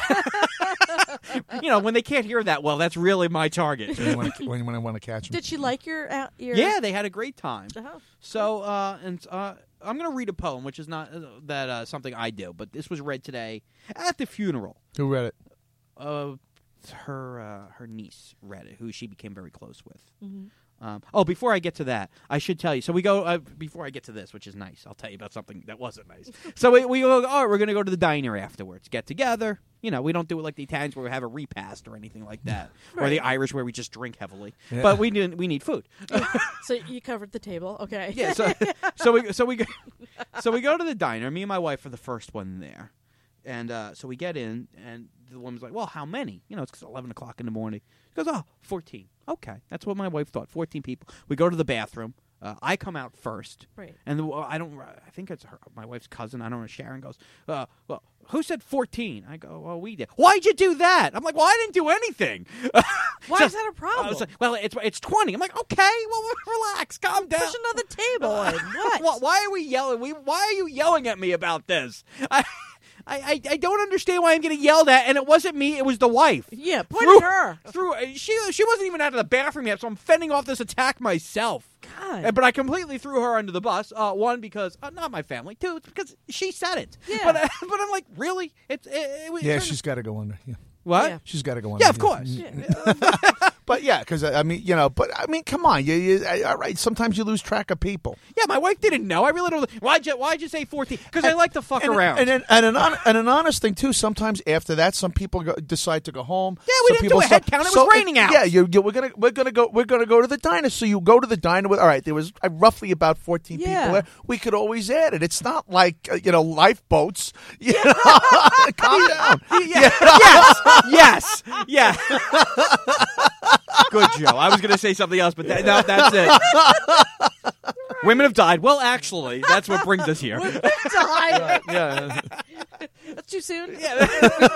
You know, when they can't hear that well, that's really my target. When you want to, when you want to catch them. Did she like your out your? Yeah, they had a great time. Uh-huh. So, uh, and uh, I'm going to read a poem, which is not uh, that uh, something I do, but this was read today at the funeral. Who read it? Uh, her uh, her niece read it, who she became very close with. Mm-hmm. Um, oh, before I get to that, I should tell you. So we go, uh, before I get to this, which is nice, I'll tell you about something that wasn't nice. So we, we go, all right, we're going to go to the diner afterwards, get together. You know, we don't do it like the Italians where we have a repast or anything like that, or the Irish where we just drink heavily. Yeah. But we didn't, we need food. So you covered the table, okay? Yeah, so so we so we go, so we go to the diner. Me and my wife are the first one there, and uh, so we get in, and the woman's like, "Well, how many?" You know, it's eleven o'clock in the morning. She goes, "Oh, fourteen. Okay, that's what my wife thought. Fourteen people." We go to the bathroom. Uh, I come out first, Right. and the, I don't. I think it's her, my wife's cousin. I don't know. Sharon goes, uh, "Well, who said fourteen?" I go, "Well, we did." "Why'd you do that?" I'm like, "Well, I didn't do anything." Why So- is that a problem? I was like, "Well, it's it's twenty." I'm like, "Okay, well, relax, calm down." Push another table in. What? Why, why are we yelling? We, why are you yelling at me about this? I, I, I, I don't understand why I'm getting yelled at, and it wasn't me; it was the wife. Yeah, point Through- at her. Through she, she wasn't even out of the bathroom yet, so I'm fending off this attack myself. God. Uh, But I completely threw her under the bus. Uh, one, because uh, not my family. Two, it's because she said it. Yeah. But, uh, but I'm like, really? It's it, it, was- Yeah, she's got to go under. Yeah. what? Yeah. She's got to go under. Yeah, of course. Yeah. But yeah, because I mean, you know, but I mean, come on, you, you, I- all right. Sometimes you lose track of people. Yeah, my wife didn't know. I really don't. Why'd you Why'd you say fourteen? Because I like to fuck and, around. And, and, and, an hon- and an honest thing too. Sometimes after that, some people go, decide to go home. Yeah, we Some didn't people do a start- head count. It was so, raining out. Yeah, you, you, we're gonna we're gonna go we're gonna go to the diner. So you go to the diner with. All right, there was uh, roughly about fourteen Yeah. people there. We could always add it. It's not like uh, you know lifeboats. You know, calm down. Yeah. Yes. Yes. Yeah. Good, Joe. I was going to say something else, but that, no, that's it. Women have died. Well, actually, that's what brings us here. Die. Yeah. That's too soon. Yeah.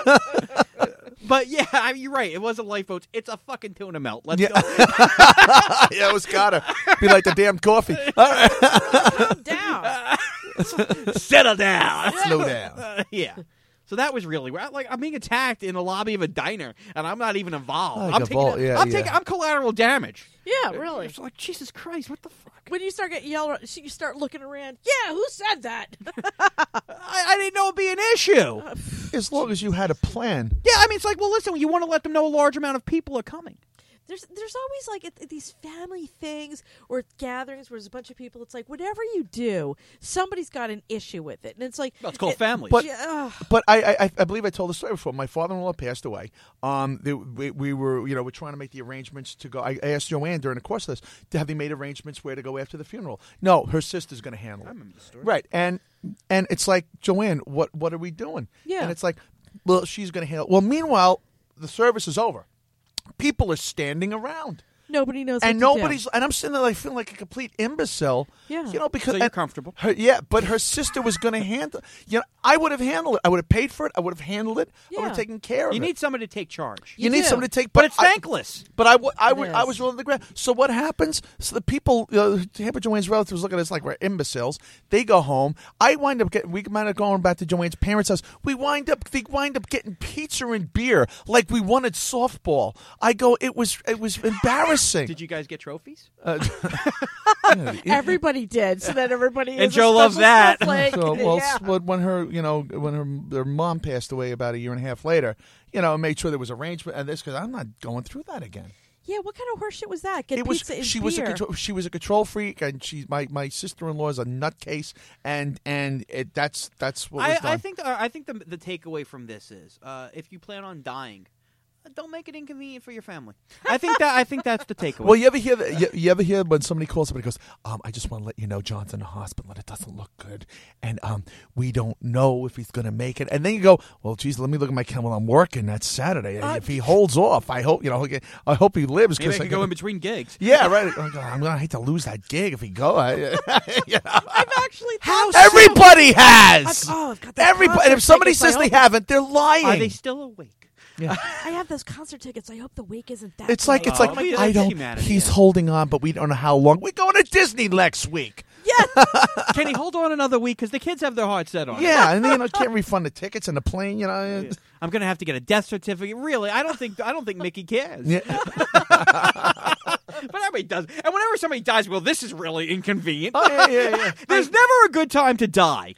But yeah, I mean, you're right. It wasn't lifeboats. It's a fucking tuna melt. Let's Yeah. go. Yeah, it was gotta be like the damn coffee. All right. Calm down. Settle down. Slow down. Uh, yeah. So that was really weird. Like I'm being attacked in the lobby of a diner, and I'm not even involved. Like I'm a taking. ball, yeah, I'm yeah. taking. I'm collateral damage. Yeah, really. It's like Jesus Christ. What the fuck? When you start getting yelled at, you start looking around. Yeah, who said that? I, I didn't know it'd be an issue. As long as you had a plan. Yeah, I mean, it's like, well, listen, you want to let them know a large amount of people are coming. There's there's always like at, at these family things or gatherings where there's a bunch of people. It's like whatever you do, somebody's got an issue with it, and it's like Well, it's called it- family. But- Yeah, ugh. But I, I, I believe I told the story before. My father-in-law passed away. Um, they, we, we were, you know, we're trying to make the arrangements to go. I asked Joanne during the course of this, to have they made arrangements where to go after the funeral? No, her sister's going to handle it. I remember the story. Right, and and it's like, Joanne, what what are we doing? Yeah. And it's like, well, she's going to handle. Well, meanwhile, the service is over. People are standing around. Nobody knows. And what to do. nobody's, and I'm sitting there like feeling like a complete imbecile. Yeah. You know, because So you're and comfortable. Her, yeah, but her sister was going to handle. You know, I would have handled it. I would have paid for it. I would have handled it. I would Yeah. have taken care of You it. need somebody to take charge. You You need do. somebody to take, But it's I- thankless. But I, w- I, It would, I is. was rolling the ground. So what happens? So the people, uh, Tampa Joanne's relatives look at us like we're imbeciles. They go home. I wind up getting. We wind up going back to Joanne's parents' house. We wind up. They wind up getting pizza and beer like we wanted softball. I go. It was. It was embarrassing. Did you guys get trophies? Uh, Everybody did, so that everybody. And is a Joe loves special that. snowflake. So, well, yeah. s- well, when her, you know, when her, her mom passed away about a year and a half later, you know, I made sure there was arrangement and this because I'm not going through that again. Yeah, what kind of horseshit was that? Get It was pizza and she beer. was a control, she was a control freak, and she my, my sister in law is a nutcase, and and it, that's that's what was I, done. I think. The, I think the the takeaway from this is, uh, if you plan on dying, uh, don't make it inconvenient for your family. I think that. I think that's the takeaway. Well, you ever hear that? You, you ever hear when somebody calls somebody and goes, um, "I just want to let you know, John's in the hospital and it doesn't look good, and um, we don't know if he's going to make it." And then you go, "Well, geez, let me look at my calendar. I'm working that Saturday. Uh, if he holds off, I hope you know. I hope he lives Maybe I because could go in between gigs. Yeah, right. Oh, God, I'm gonna hate to lose that gig if he go. I, you know. I've actually How thought- Everybody has. I've- oh, I've got that Everybody. concert And if somebody tickets, I says they hope- haven't, they're lying. Are they still awake? Yeah. I have those concert tickets. I hope the wait isn't that. It's like late. it's Oh, like but I that's don't. humanity, He's yeah. holding on, but we don't know how long. We're going to Disney next week. Yes. Can he hold on another week? Because the kids have their hearts set on it. Yeah, and then I can't refund the tickets and the plane. You know. Yeah. I'm gonna have to get a death certificate. Really, I don't think I don't think Mickey cares. Yeah. But everybody does. And whenever somebody dies, well, this is really inconvenient. Oh, yeah, yeah, yeah. There's never a good time to die.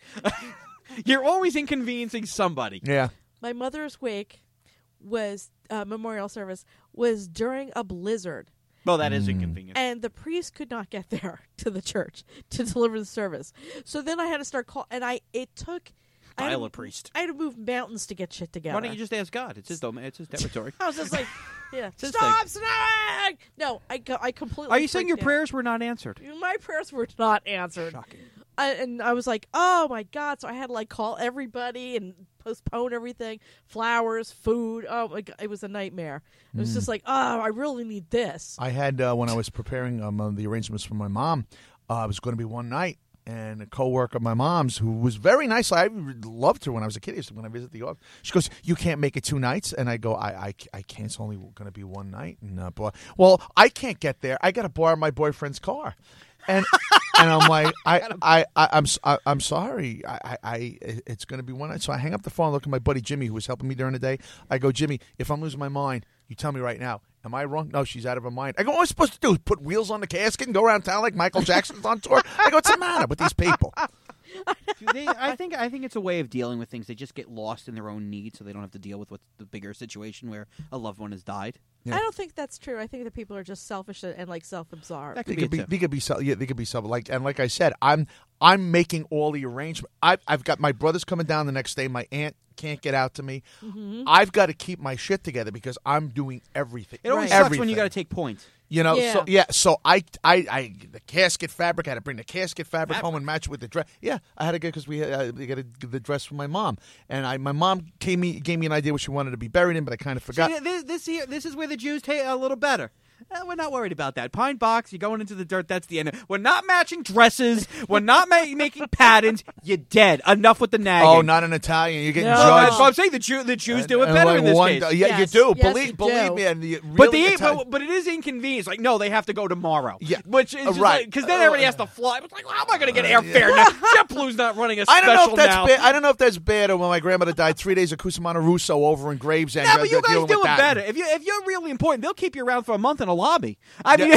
You're always inconveniencing somebody. Yeah. My mother's wake was uh, memorial service was during a blizzard, Well, that Mm. is inconvenient. and the priest could not get there to the church to deliver the service. So then I had to start call, and I it took. I had Dial to- a priest. I had to move mountains to get shit together. Why don't you just ask God? It's his dome. It's his territory. I was just like, yeah, his stop snowing! No, I co- I completely. Are you saying your freaked out. prayers were not answered? My prayers were not answered. Shocking. I, and I was like, oh my God. So I had to like call everybody and postpone everything. Flowers, food. Oh my God. It was a nightmare. It was just like, oh, I really need this. I had uh, when I was preparing um, uh, the arrangements for my mom. Uh, it was going to be one night, and a coworker of my mom's who was very nice. I loved her when I was a kid. When I visit the office, she goes, "You can't make it two nights," and I go, "I, I, I can't. It's only going to be one night." And uh, boy, well, I can't get there. I got to borrow my boyfriend's car, and and I'm like, I, I, I I'm, I, I'm sorry. I, I, I it's going to be one night. So I hang up the phone, and look at my buddy Jimmy, who was helping me during the day. I go, Jimmy, if I'm losing my mind, you tell me right now. Am I wrong? No, she's out of her mind. I go, what am I supposed to do? Put wheels on the casket and go around town like Michael Jackson's on tour? I go, what's the matter with these people? They, I think I think it's a way of dealing with things. They just get lost in their own needs, so they don't have to deal with what's the bigger situation where a loved one has died. Yeah. I don't think that's true. I think that people are just selfish and, and like self-absorbed. That They could be, could be, it too. they could be, so, yeah, they could be so. Like, and like I said, I'm, I'm making all the arrangements. I've, I've got my brother's coming down the next day. My aunt can't get out to me. Mm-hmm. I've got to keep my shit together because I'm doing everything. It always Right. sucks when you Everything. got to take points. You know, Yeah. so yeah, so I, I, I, the casket fabric. I had to bring the casket fabric home and match it with the dress. Yeah, I had to get because we had uh, we got to the dress for my mom, and I, my mom gave me gave me an idea what she wanted to be buried in, but I kind of forgot. See, this, this here, this is where the Jews take a little better. Eh, we're not worried about that. Pine box, you're going into the dirt. That's the end. We're not matching dresses. We're not ma- making patterns. You're dead. Enough with the nagging. Oh, not an Italian. You're getting No. Well, judged. that's what I'm saying. The, Jew, the Jews do it And better like in this one- case. Yeah, Yes. you do. Yes, believe you believe do. me. And the But really the Italian- but, but it is inconvenient. Like, no, they have to go tomorrow. Yeah. Which is Uh, right. Because then Uh, everybody has to fly. It's like, well, how am I going to get airfare now? JetBlue's not running a I special don't know if that's now. bad. I don't know if that's bad. Or when my grandmother died, three days of Cusimano Russo over in Gravesend. Yeah, they're- but you they're guys dealing do with it that. better. If you if you're really important, they'll keep you around for a month in a lobby. I mean,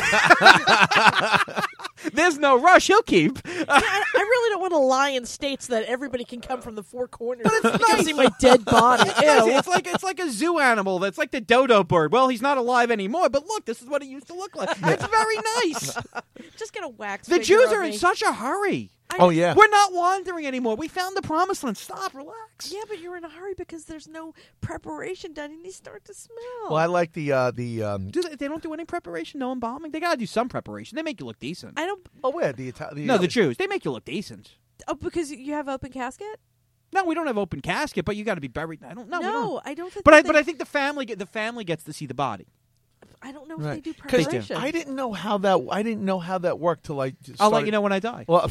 there's no rush. He'll keep. I, I really don't want to lie in states that everybody can come from the four corners it's to nice. see my dead body. Ew. It's like it's like a zoo animal. That's like the dodo bird. Well, he's not alive anymore, but look, this is what he used to look like. It's very nice. Just get a wax. The figure Jews of are in me. such a hurry. I- Oh yeah. We're not wandering anymore. We found the promised land. Stop, relax. Yeah, but you're in a hurry because there's no preparation done, and you start to smell. Well, I like the uh, the. Um, Do they, they don't do any preparation, no embalming. They gotta do some preparation. They make you look decent. I don't. oh, where the Italian? No, the Jews. They make you look decent. Oh, because you have open casket. No, we don't have open casket, but you got to be buried. I don't know. we no, don't. I don't think. But that I they, but I think the family get the family gets to see the body. I don't know if Right. they do 'Cause preparation. I didn't know how that. I didn't know how that worked till I. Just I'll let started- you know when I die. Well,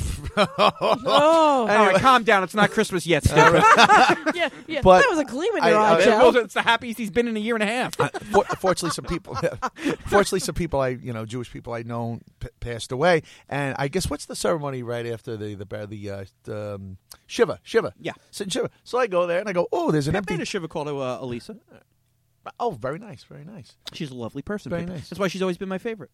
Oh, All right, calm down. It's not Christmas yet. Steve. yeah, yeah. But that was a gleam in I- your I- eye, It Joe. wasn't- it's the happiest he's been in a year and a half. For, fortunately, some people, fortunately, some people I, you know, Jewish people I know p- passed away, and I guess what's the ceremony right after the the the, uh, the um, shiva, shiva, Yeah. so, shiva. So I go there and I go, oh, there's an I empty. made a shiva call to uh, Elisa. Oh, very nice, very nice. She's a lovely person. Very people. nice. That's why she's always been my favorite.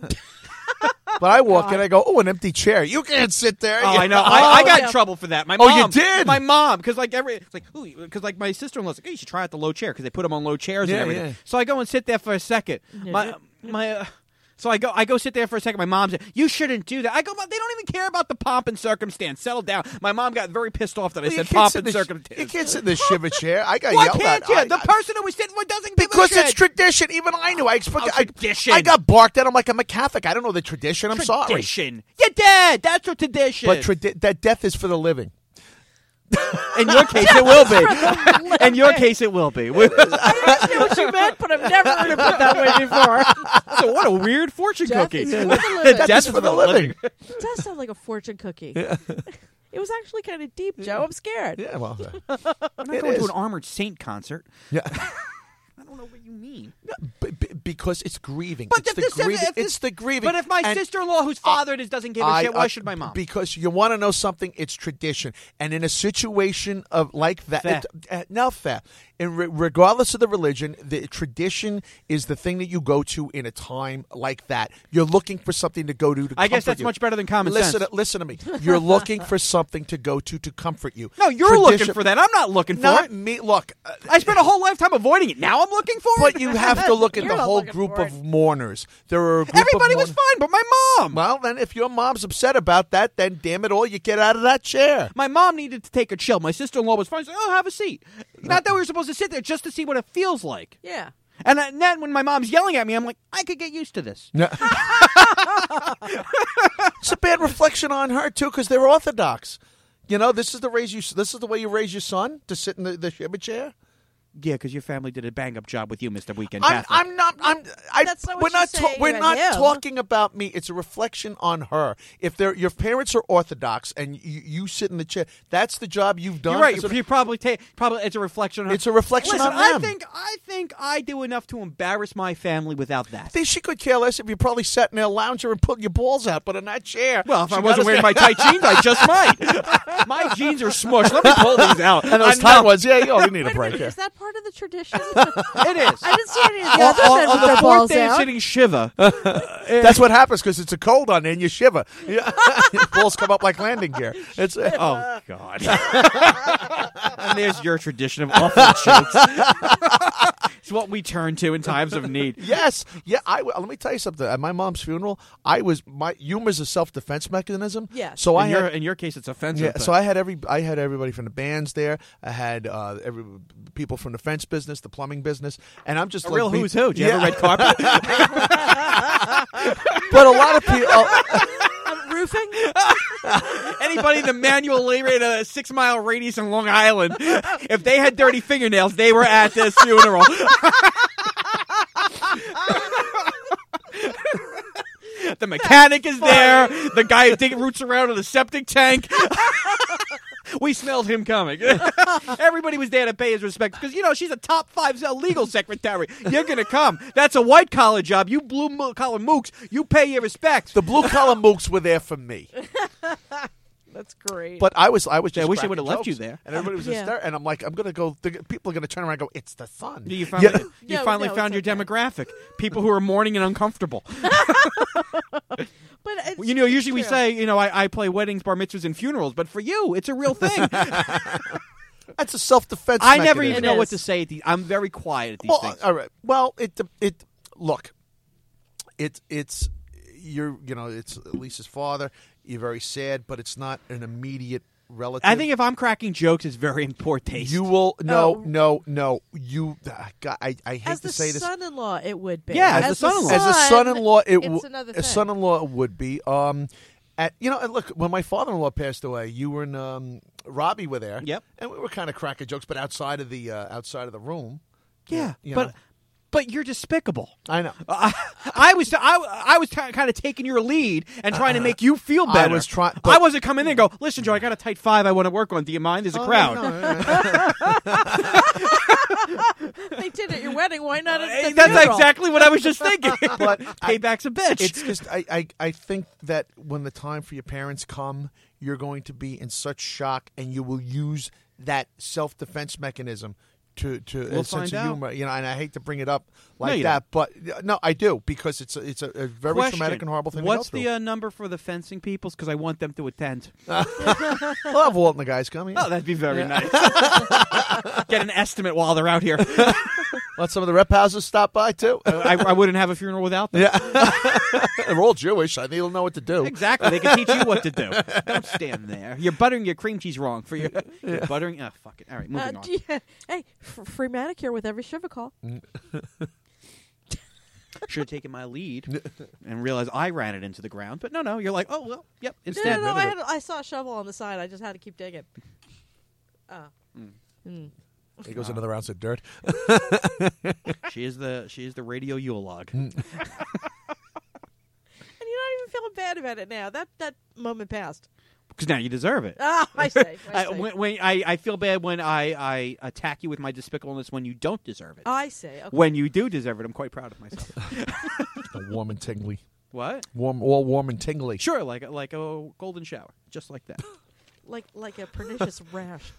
But I walk in, I go, oh, an empty chair. You can't sit there. Oh, You- I know. I, I got yeah. in trouble for that. My Oh, mom. you did? My mom, because like every, it's like, because like my sister-in-law's like, hey, you should try out the low chair because they put them on low chairs Yeah, and everything. yeah. So I go and sit there for a second. My my. Uh, So I go, I go sit there for a second. My mom said, "You shouldn't do that." I go, "Mom, they don't even care about the pomp and circumstance. Settle down." My mom got very pissed off that I Well, you said can't pomp sit and in the sh- circumstance. You can't sit in the shiva chair. I got Why yelled can't at. you? I- the I- person who was sitting for doesn't give because a shit. it's tradition. Even I knew. I expect. Oh, I, tradition. I got barked at. I'm like, I'm a Catholic. I don't know the tradition. I'm sorry. Tradition. You're dead. That's a tradition. But tradi- that death is for the living. in your case, it will be. In your case, it will be. I understand what you meant, but I've never heard it put that way before. So what a weird fortune Death cookie. is for the living. Death Death is for the living. It does sound like a fortune cookie. It was actually kind of deep, Joe. I'm scared. Yeah, well, I'm not It going is. to an Armored Saint concert. yeah. don't know what you mean. B- b- because it's grieving. But it's if the this- if- grieving. if this- it's the grieving. But if my And sister-in-law, whose father it is, doesn't give a I- shit, why I- should my mom? Because you want to know something, it's tradition. And in a situation of like that, Fair. it, uh, now fair. And re- regardless of the religion, the tradition is the thing that you go to in a time like that. You're looking for something to go to to I guess comfort that's you. much better than common listen, sense. Listen to me. You're looking for something to go to to comfort you. No, you're Tradition- looking for that. I'm not looking for Not it. me. Look, uh, I spent a whole lifetime avoiding it. Now I'm looking for it. but you have to look at You're the not whole looking group for of it. mourners. There are a group Everybody of was mourn- fine, but my mom. Well, then, if your mom's upset about that, then damn it all, you get out of that chair. My mom needed to take a chill. My sister-in-law was fine. So, oh, have a seat. Not that we were supposed to sit there, just to see what it feels like. Yeah. And then when my mom's yelling at me, I'm like, I could get used to this. It's a bad reflection on her too, because they're Orthodox. You know, this is the raise you. This is the way you raise your son to sit in the, the shiva chair. Yeah, because your family did a bang-up job with you, Mister Weekend I'm, Catholic. I'm not. I'm. I, That's not what we're you're not. saying we're about not him. talking about me. It's a reflection on her. If they're, your parents are Orthodox and you, you sit in the chair, that's the job you've done. You're right. It's a- You probably take. Probably it's a reflection. On her. It's a reflection Listen, on them. I think. I think I do enough to embarrass my family without that. They- she could care less if you probably sat in a lounger and pulled your balls out, but in that chair. Well, if she I wasn't gotta wearing say- my tight jeans, I just might. My jeans are smushed. Let me pull these out. and those I tight know. ones, yeah, oh, you need a Wait a break minute, here. is that part of the tradition? It is. I didn't see any of the on, other on- men on with the their fourth balls day of out. sitting Shiva. That's what happens because it's a cold on there and you shiver. Yeah. Your balls come up like landing gear. It's uh, Oh God! And there's your tradition of awful jokes. It's what we turn to in times of need. yes, yeah. I let me tell you something. At my mom's funeral, I was my humor's a self defense mechanism. Yes. So I in, your, had in your case, it's offensive. yeah. but- So I had every I had everybody from the bands there. I had uh, every people from the fence business, the plumbing business, and I'm just a like real me- who's who. Do you yeah. have a red carpet? But a lot of people. Um, roofing? Anybody in the manual labor in a six mile radius in Long Island, if they had dirty fingernails, they were at this funeral. The mechanic is there. The guy who dig roots around in the septic tank. We smelled him coming. Everybody was there to pay his respects because, you know, she's a top five legal secretary. You're going to come. That's a white collar job. You blue mo- collar mooks, you pay your respects. The blue collar mooks were there for me. That's great. But I was, I was just. I wish they cracking would've left you jokes. there. And everybody was Yeah. hysterical. And I'm like, I'm gonna go. The, people are gonna turn around and go, "It's the sun." You finally, Yeah. you No, finally no, found your it's okay. demographic. People who are mourning and uncomfortable. But it's, You know, usually we true. say, you know, I, I play weddings, bar mitzvahs, and funerals, but for you, it's a real thing. That's a self defense. I never It even know what is. to say at these. I'm very quiet at these Well, things. all right. Well, it it look, it it's you're you know it's Lisa's father. You're very sad, but it's not an immediate relative. I think if I'm cracking jokes, it's very in poor taste. you will no Oh. no no you. Uh, God, I I hate As to the say this. son-in-law, it would be. Yeah, as the son-in-law. As a son-in-law, it it's w- another a thing. son-in-law would be. Um, at you know, and look, when my father-in-law passed away, you were in um, Robbie were there. Yep. and we were kind of cracking jokes, but outside of the uh, outside of the room. yeah, you but know. but you're despicable. I know. I, I was I, I was t- kind of taking your lead and trying to make you feel I better. was try- I but- wasn't coming in and go, listen, Joe, I got a tight five I want to work on. Do you mind? There's a Oh, crowd. no, no, no. They did at your wedding. Why not at Hey, the that's funeral? exactly what I was just thinking. But I- Payback's a bitch. It's just I, I I think that when the time for your parents come, you're going to be in such shock, and you will use that self defense mechanism to to We'll a sense find of out. humor. You know, and I hate to bring it up like you that, but uh, no, I do because it's a, it's a, a very Question. traumatic and horrible thing What's to go the uh, number for the fencing peoples? Because I want them to attend. through. We'll have Walt and the guys coming. Oh, that'd be very nice. Get an estimate while they're out here. Let some of the rep houses stop by too. I, I wouldn't have a funeral without them. Yeah, they're all Jewish. I think they'll know what to do. Exactly. They can teach you what to do. Don't stand there. You're buttering your cream cheese wrong for your you're buttering. Oh, fuck it. All right, moving Uh, on. do you- hey, f- free manicure with every Shiva call. Should have taken my lead and realized I ran it into the ground. But no, no. You're like, oh well, yep. No, Instead, no, no. I, had, I saw a shovel on the side. I just had to keep digging. Oh. Mm. He goes another ounce of dirt. she is the she is the radio Yule log. And you're not even feeling bad about it now. That that moment passed. Because now you deserve it. Ah, I see. I, I, see. when, when I, I feel bad when I, I attack you with my despicableness when you don't deserve it. I see. Okay. When you do deserve it, I'm quite proud of myself. warm and tingly. What? Warm, all warm and tingly. Sure, like a, like a golden shower, just like that. like like a pernicious rash.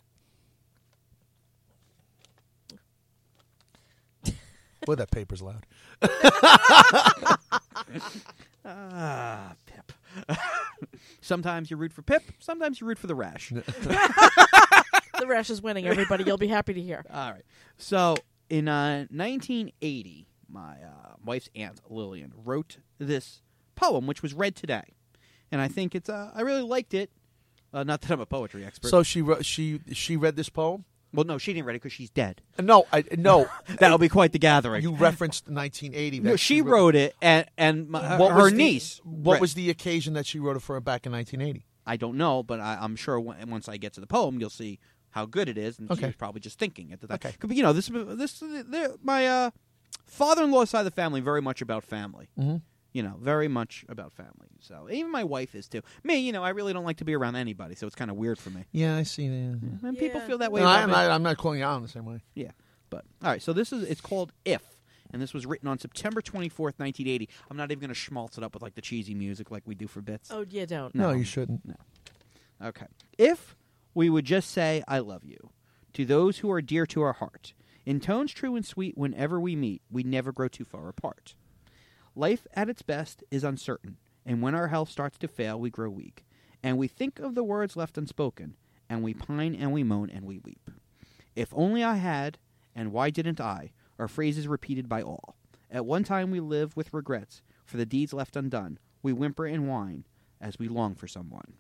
Boy, that paper's loud. Ah, Pip. Sometimes you root for Pip, sometimes you root for the rash. The rash is winning, everybody. You'll be happy to hear. All right. So, in uh, nineteen eighty, my uh, wife's aunt, Lillian, wrote this poem, which was read today. And I think it's, uh, I really liked it. Uh, not that I'm a poetry expert. So she wrote, she she read this poem? well, no, she didn't read it because she's dead. No, I no. That'll be quite the gathering. You referenced nineteen eighty. no, that she wrote it, and, and my, What her was the- niece. What read- was the occasion that she wrote it for back in nineteen eighty? I don't know, but I, I'm sure when, once I get to the poem, you'll see how good it is. And she Okay. was probably just thinking at the time. Okay. Could be, you know, this this the- my uh, father-in-law side of the family very much about family. Mm-hmm. You know, very much about family. So even my wife is too. Me, you know, I really don't like to be around anybody, so it's kind of weird for me. Yeah, I see that. And people Yeah. feel that way. No, about I'm me. not, I'm not calling you out in the same way. Yeah, but all right. So this is it's called If, and this was written on September twenty-fourth, nineteen eighty. I'm not even going to schmaltz it up with like the cheesy music like we do for bits. Oh, yeah, don't. No, No. you shouldn't. Okay. If we would just say I love you to those who are dear to our heart, in tones true and sweet whenever we meet, we never grow too far apart. Life at its best is uncertain, and when our health starts to fail, we grow weak, and we think of the words left unspoken, and we pine and we moan and we weep. If only I had, and why didn't I, are phrases repeated by all. At one time we live with regrets for the deeds left undone. We whimper and whine as we long for someone.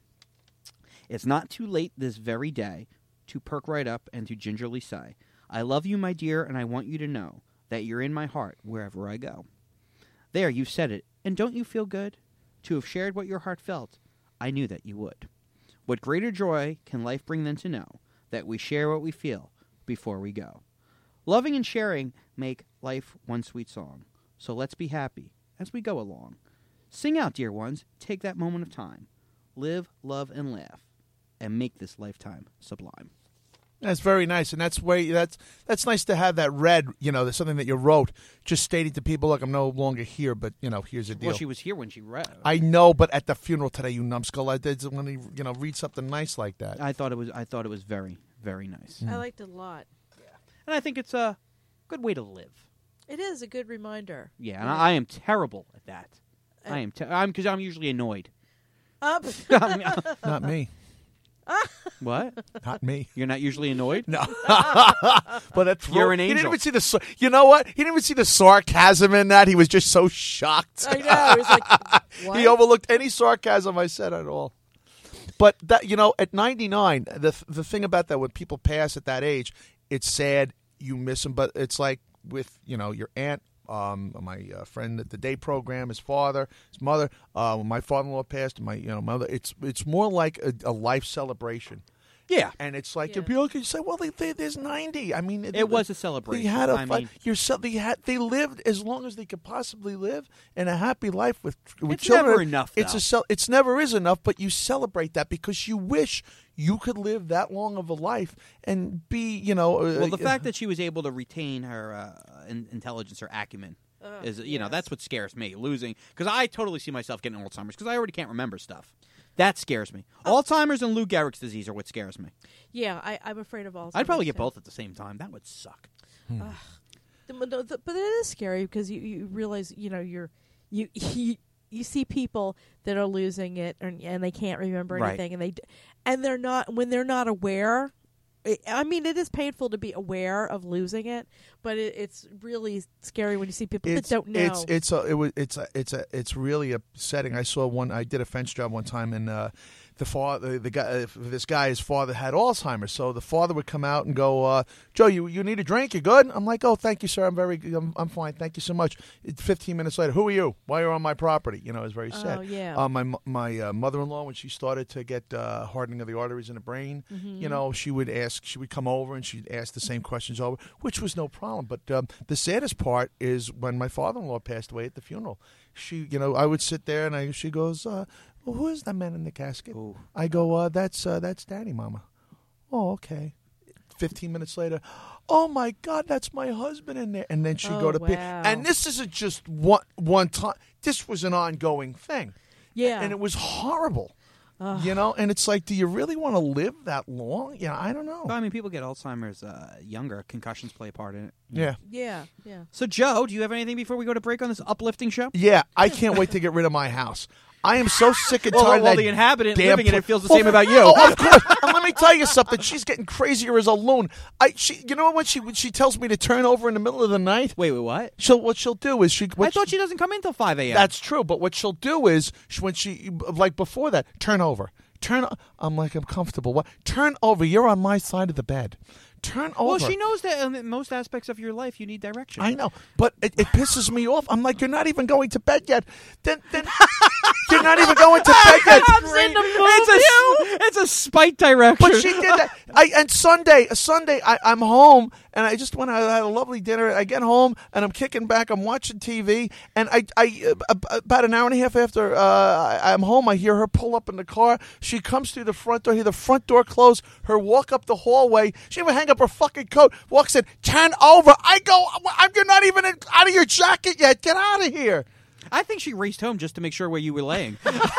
It's not too late this very day to perk right up and to gingerly say, I love you, my dear, and I want you to know that you're in my heart wherever I go. There, you've said it, and don't you feel good? To have shared what your heart felt, I knew that you would. What greater joy can life bring than to know that we share what we feel before we go? Loving and sharing make life one sweet song, so let's be happy as we go along. Sing out, dear ones, take that moment of time. Live, love, and laugh, and make this lifetime sublime. That's very nice, and that's way that's that's nice to have that read. You know, there's something that you wrote, just stating to people, "Look, I'm no longer here, but you know, here's the deal." Well, she was here when she read. I know, but at the funeral today, you numbskull, I did want to you know read something nice like that. I thought it was. I thought it was very, very nice, I liked it a lot. and I think it's a good way to live. It is a good reminder. Yeah, and I, I am terrible at that. I am. Te- I'm because I'm usually annoyed. Up. I mean, Not me, what? not me. You're not usually annoyed? No, but that's You're an He didn't angel. even see the. sar- You know what? He didn't even see the sarcasm in that. He was just so shocked. I know. It was like, what? He overlooked any sarcasm I said at all. But that you know, at ninety-nine, the the thing about that when people pass at that age, it's sad. You miss them, but it's like with you know your aunt, um, my uh, friend at the day program, his father, his mother. Uh, when my father-in-law passed, my you know mother. It's it's more like a, a life celebration. Yeah. And it's like Yeah. you'll be okay. You say, well, they, they, there's ninety. I mean, It was a celebration. They had a I fi- mean- you're so, they had they lived as long as they could possibly live in a happy life with with It's children. never enough, It's though. a cel- it's never is enough, but you celebrate that because you wish you could live that long of a life and be, you know. Uh, Well, the fact that she was able to retain her uh, in- intelligence, her acumen, Ugh, is you know yes. that's what scares me. Losing because I totally see myself getting Alzheimer's because I already can't remember stuff. That scares me. Alzheimer's and Lou Gehrig's disease are what scares me. Yeah, I, I'm afraid of all. I'd probably get both at the same time. That would suck. The, but the- but it is scary because you, you realize you know you're you you, you see people that are losing it and, and they can't remember Right. anything and they d- and they're not when they're not aware. It, I mean, it is painful to be aware of losing it, but it, it's really scary when you see people it's, that don't know. It's it's a it was it's a it's a it's really upsetting. I saw one. I did a fence job one time, and uh, the father, the guy, uh, this guy, his father had Alzheimer's. So the father would come out and go, uh, "Joe, you you need a drink? You good?" I'm like, "Oh, thank you, sir. I'm very, I'm, I'm fine. Thank you so much." It, Fifteen minutes later, who are you? Why are you on my property? You know, it was very sad. Oh, yeah. Uh, my mo- my uh, mother-in-law, when she started to get uh, hardening of the arteries in the brain, Mm-hmm. you know, she would ask, she would come over and she'd ask the same questions over, which was no problem. smiling. But um, the saddest part is when my father-in-law passed away at the funeral. She, you know, I would sit there and I, she goes, uh, well, who is the man in the casket? Ooh. I go, uh, that's uh, that's Daddy, Mama. Oh, okay. Fifteen minutes later, oh my God, that's my husband in there. And then she'd Oh, go to pee. wow. And this isn't just one one time. This was an ongoing thing. Yeah. And it was horrible. You know, and it's like, do you really want to live that long? Yeah, I don't know. Well, I mean, people get Alzheimer's uh, younger. Concussions play a part in it. Yeah. Yeah, yeah. So, Joe, do you have anything before we go to break on this uplifting show? Yeah, I can't wait to get rid of my house. I am so sick and Well, tired well, of that the inhabitant damn living in pla- it feels the Oh, same about you. Oh, of course. And let me tell you something. She's getting crazier as a loon. I, she, you know what? She when she tells me to turn over in the middle of the night. Wait, wait, what? She'll what she'll do is she. What I thought she doesn't come in till five a.m. That's true, but what she'll do is she, when she like before that, turn over, turn. I'm like I'm comfortable. What? Turn over. You're on my side of the bed. Turn over. Well, she knows that in most aspects of your life you need direction. I know, but it, it pisses me off. I'm like, you're not even going to bed yet. Then, then you're not even going to bed yet. Comes in to move It's you. a, it's a spite direction. But she did that. I and Sunday, Sunday, I, I'm home and I just went out. I had a lovely dinner. I get home and I'm kicking back. I'm watching T V, and I, I uh, about an hour and a half after uh, I, I'm home, I hear her pull up in the car. She comes through the front door. Hear the front door close. Her walk up the hallway. She even hang up her fucking coat. Walks in. Turn over. I go. I'm, you're not even in, out of your jacket yet. Get out of here. I think she raced home just to make sure where you were laying.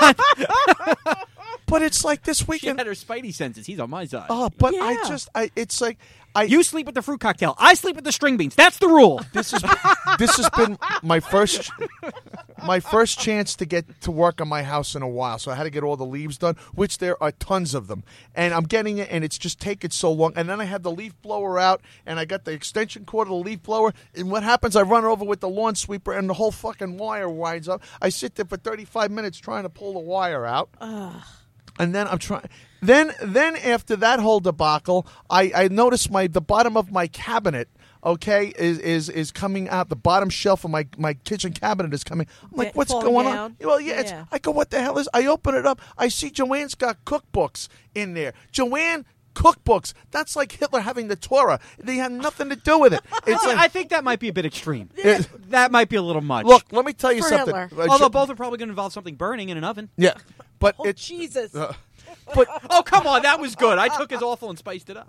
But it's like this She weekend. had her spidey senses. He's on my side. Oh, but I Yeah. just, I. It's like I. You sleep with the fruit cocktail. I sleep with the string beans. That's the rule. This has this has been my first my first chance to get to work on my house in a while. So I had to get all the leaves done, which there are tons of them. And I'm getting it, and it's just taking so long. And then I had the leaf blower out, and I got the extension cord of the leaf blower. And what happens? I run over with the lawn sweeper, and the whole fucking wire winds up. I sit there for thirty-five minutes trying to pull the wire out. And then I'm trying. Then, then after that whole debacle, I, I noticed my the bottom of my cabinet, okay, is is is coming out. The bottom shelf of my, my kitchen cabinet is coming. I'm like, Get- what's falling going down? on? Well, yeah, It's, Yeah. I go, what the hell is? I open it up. I see Joanne's got cookbooks in there. Joanne. Cookbooks. That's like Hitler having the Torah. They have nothing to do with it. It's like, I think that might be a bit extreme. it- That might be a little much. look, let me tell you For something. Hitler. Uh, Although Jo- both are probably going to involve something burning in an oven. yeah, but Oh, it's Jesus. uh, but Oh, come on. That was good. I took his awful and spiced it up.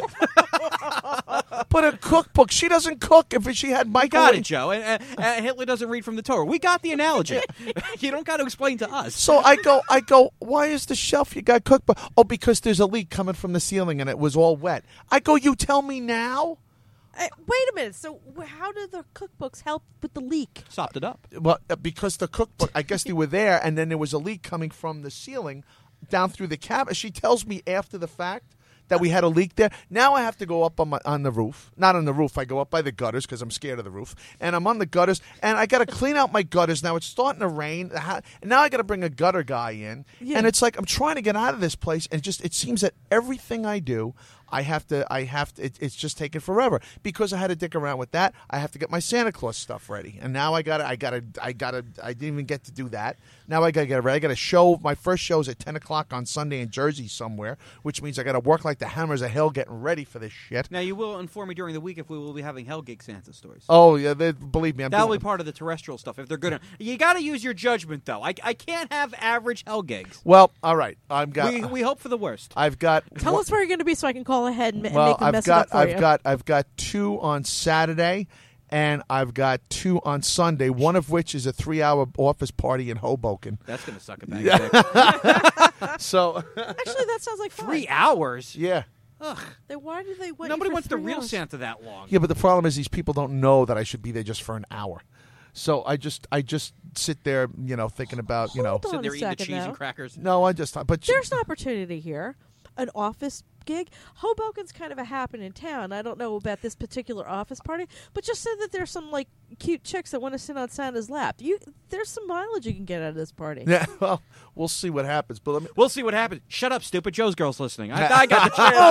but a cookbook. She doesn't cook. If she had I microwave, got it, Joe. And, and, and Hitler doesn't read from the Torah. We got the analogy. You don't got to explain to us. So I go, I go, why is the shelf you got cookbook? Oh, because there's a leak coming from the ceiling and it was all wet. I go, you tell me now? Uh, wait a minute. So, wh- how do the cookbooks help with the leak? Sopped it up. Well, uh, because the cookbook, I guess they were there and then there was a leak coming from the ceiling down through the cabinet. She tells me after the fact that we had a leak there. Now I have to go up on my on the roof. Not on the roof. I go up by the gutters because I'm scared of the roof. And I'm on the gutters, and I got to clean out my gutters. Now it's starting to rain. The ha- And now I got to bring a gutter guy in. Yeah. And it's like I'm trying to get out of this place, and just it seems that everything I do, I have to. I have to. It, it's just taking forever because I had to dick around with that. I have to get my Santa Claus stuff ready, and now I got. to I got. to I got. to I didn't even get to do that. Now I got to get it ready. I got a show. My first show is at ten o'clock on Sunday in Jersey somewhere, which means I got to work like the hammers of hell getting ready for this shit. Now, you will inform me during the week if we will be having Hell Gig Santa stories. Oh yeah, they, believe me, I'm That'll doing be part of the terrestrial stuff. If they're good, you got to use your judgment, though. I, I can't have average Hell Gigs. Well, all right. I've got. We, we hope for the worst. I've got. Tell one- us where you're going to be so I can call ahead and, ma- and Well, make them I've mess got. it up for I've you. got. I've got two on Saturday, and I've got two on Sunday. One of which is a three-hour office party in Hoboken. That's going to suck a bag of dicks. So, Actually, that sounds like fun. Three hours? yeah. Ugh. Then why do they want Nobody you for wants the three real hours? Santa that long. Yeah, but the problem is these people don't know that I should be there just for an hour. So I just, I just sit there, you know, thinking about, you know. Hold So on they're a eating the second, cheese and though. crackers. No, I just, but There's an opportunity here. An office gig. Hoboken's kind of a happening town. I don't know about this particular office party, but just say that there's some like cute chicks that want to sit on Santa's lap. You, there's some mileage you can get out of this party. yeah. Well, we'll see what happens. But let me. We'll see what happens. Shut up, stupid. Joe's girl's listening. I, I got the chance.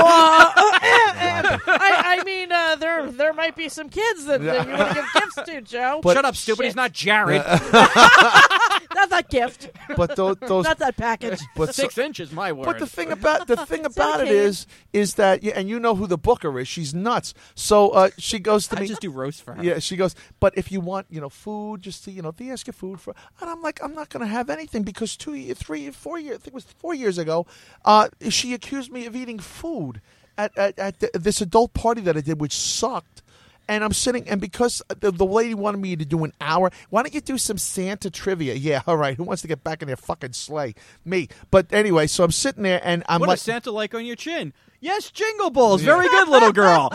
I, I mean, uh, there there might be some kids that, that you want to give gifts to, Joe. But- Shut up, stupid. Shit. He's not Jared. Not that that gift. But those, those Not that package. but so- Six inches, my word. But the thing about the thing about it okay. is, is that yeah, and you know who the booker is. She's nuts. So uh, she goes to I me. just do roast for her. Yeah, she goes. But if you want, you know, food, just to, you know, they ask you food for, and I'm like, I'm not going to have anything because two, ye- three, four years, I think it was four years ago, uh, she accused me of eating food at at, at the, this adult party that I did, which sucked. And I'm sitting, and because the, the lady wanted me to do an hour, why don't you do some Santa trivia? Yeah, all right. Who wants to get back in their fucking sleigh? Me. But anyway, so I'm sitting there, and I'm What like, is Santa like on your chin? Yes, Jingle Balls. Very good, little girl.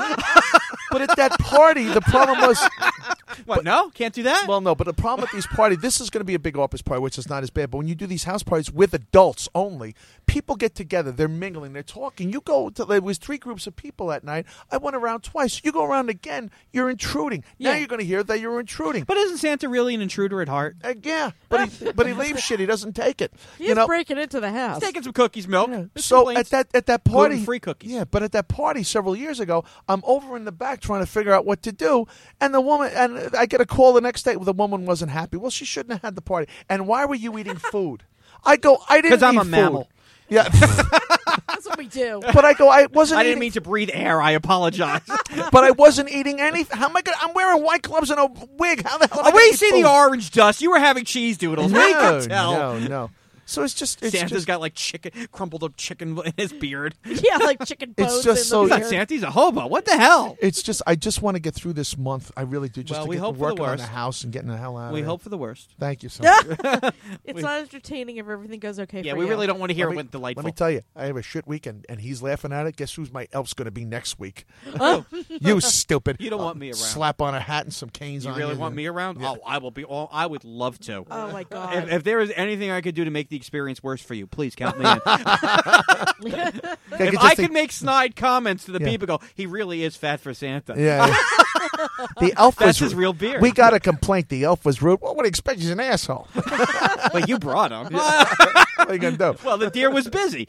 but at that party, the problem was, What? No, can't do that. well, no, but the problem with these parties, this is going to be a big office party, which is not as bad. But when you do these house parties with adults only, people get together, they're mingling, they're talking. You go to, there was three groups of people that night. I went around twice. You go around again, you're intruding. Now Yeah. you're going to hear that you're intruding. But isn't Santa really an intruder at heart? Uh, yeah, but he, but he leaves shit. He doesn't take it. He's you know. breaking into the house. He's taking some cookies, milk. Yeah. Mister So Blaine's at that at that party, gluten-free cookies. Yeah, but at that party several years ago, I'm over in the back trying to figure out what to do, and the woman and I get a call the next day. The woman wasn't happy. Well, she shouldn't have had the party. And why were you eating food? I go, I didn't. 'Cause I'm eat a food. mammal. Yeah, That's what we do. but I go, I wasn't. I didn't eating, mean to breathe air. I apologize. but I wasn't eating anything. How am I gonna? I'm wearing white gloves and a wig. How the hell? Am I Oh, gonna we eat see food? the orange dust. You were having cheese doodles. we No, can tell. no, no. So it's just it's Santa's just, got like chicken, crumpled up chicken in his beard. Yeah, like chicken It's bones just in so- the He's not beard. Santa. He's a hobo. What the hell? It's just I just want to get through this month. I really do. Just Well, to we get hope to for the working on worst. the house and getting the hell out. We of there. hope for the worst. Thank you so Yeah. much. It's We- not entertaining if everything goes okay Yeah, for we you. really don't want to hear Let it me- went delightful. Let me tell you, I have a shit weekend, and he's laughing at it. Guess who's my elf's going to be next week? Oh. You stupid! You don't Uh, want me around. Slap on a hat and some canes You on really you. want me around? Yeah. Oh, I will be. All, I would love to. Oh my god. If, if there is anything I could do to make the experience worse for you, please count me in. I if could just I think- could make snide comments to the Yeah. people, go, he really is fat for Santa. Yeah. yeah. The elf That's was his real beard. We got a complaint. The elf was rude. Well, what do you expect? He's an asshole. But you brought him. What are you going to do? Well, the deer was busy.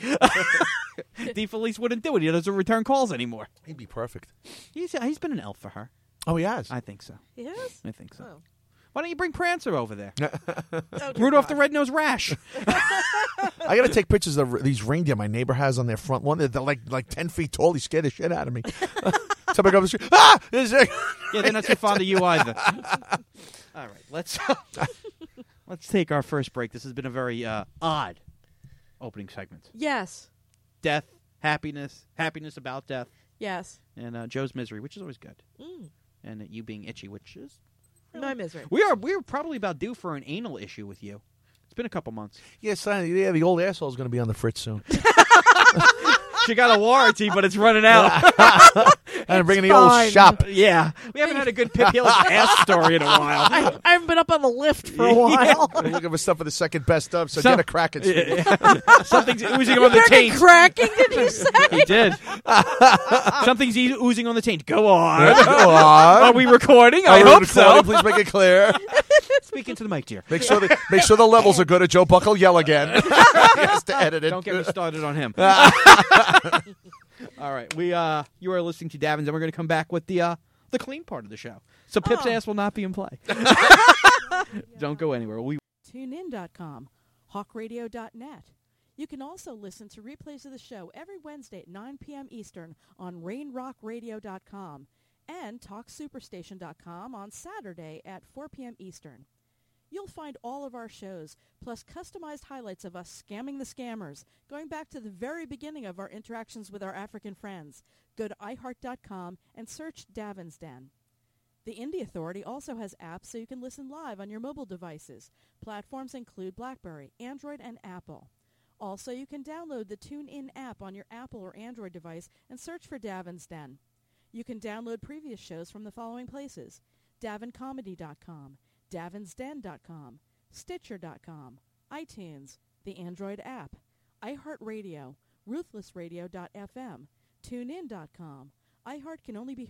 D. Felice wouldn't do it. He doesn't return calls anymore. He'd be perfect. He's he's been an elf for her. Oh, he has. I think so. Yes? I think so. Oh. Why don't you bring Prancer over there? Oh, dear Rudolph God. the Red-Nosed Rash. I got to take pictures of these reindeer my neighbor has on their front lawn. They're, they're like like ten feet tall. He scared the shit out of me. Somebody goes, ah! There's a- Yeah, they're not too fond of you either. All right, let's let's take our first break. This has been a very uh, odd opening segment. Yes. Death, happiness, happiness about death, Yes. and uh, Joe's misery, which is always good, Mm. and uh, you being itchy, which is My misery. we are we are probably about due for an anal issue with you. It's been a couple months. yeah, son, yeah, the old asshole's going to be on the fritz soon. She got a warranty, but it's running out. And I'm bringing the old fine. shop. Yeah, we haven't had a good Pip Healy's ass story in a while. I, I haven't been up on the lift for a while. I'm looking for stuff for the second best of, so Some- get a crack at Something's oozing on the You're taint. cracking, did you say? He did. Something's e- oozing on the taint. Go on. Go Are on. we recording? Are I we hope recording? so. Please make it clear. Speak into the mic, dear. Make sure the make sure the levels are good. Or Joe Buck will yell again. He has to edit it. Don't get me started on him. All right, we uh, you are listening to Davins, and we're going to come back with the uh, the clean part of the show. So Pip's Oh. ass will not be in play. Don't go anywhere. We tune in dot com, hawk radio dot net. You can also listen to replays of the show every Wednesday at nine p.m. Eastern on rain rock radio dot com and talk superstation dot com on Saturday at four p.m. Eastern. You'll find all of our shows, plus customized highlights of us scamming the scammers, going back to the very beginning of our interactions with our African friends. Go to i heart dot com and search Davin's Den. The Indie Authority also has apps so you can listen live on your mobile devices. Platforms include BlackBerry, Android, and Apple. Also, you can download the TuneIn app on your Apple or Android device and search for Davin's Den. You can download previous shows from the following places: davin comedy dot com, davins den dot com, stitcher dot com, iTunes, the Android app, iHeartRadio, ruthless radio dot f m, tune in dot com. iHeart can only be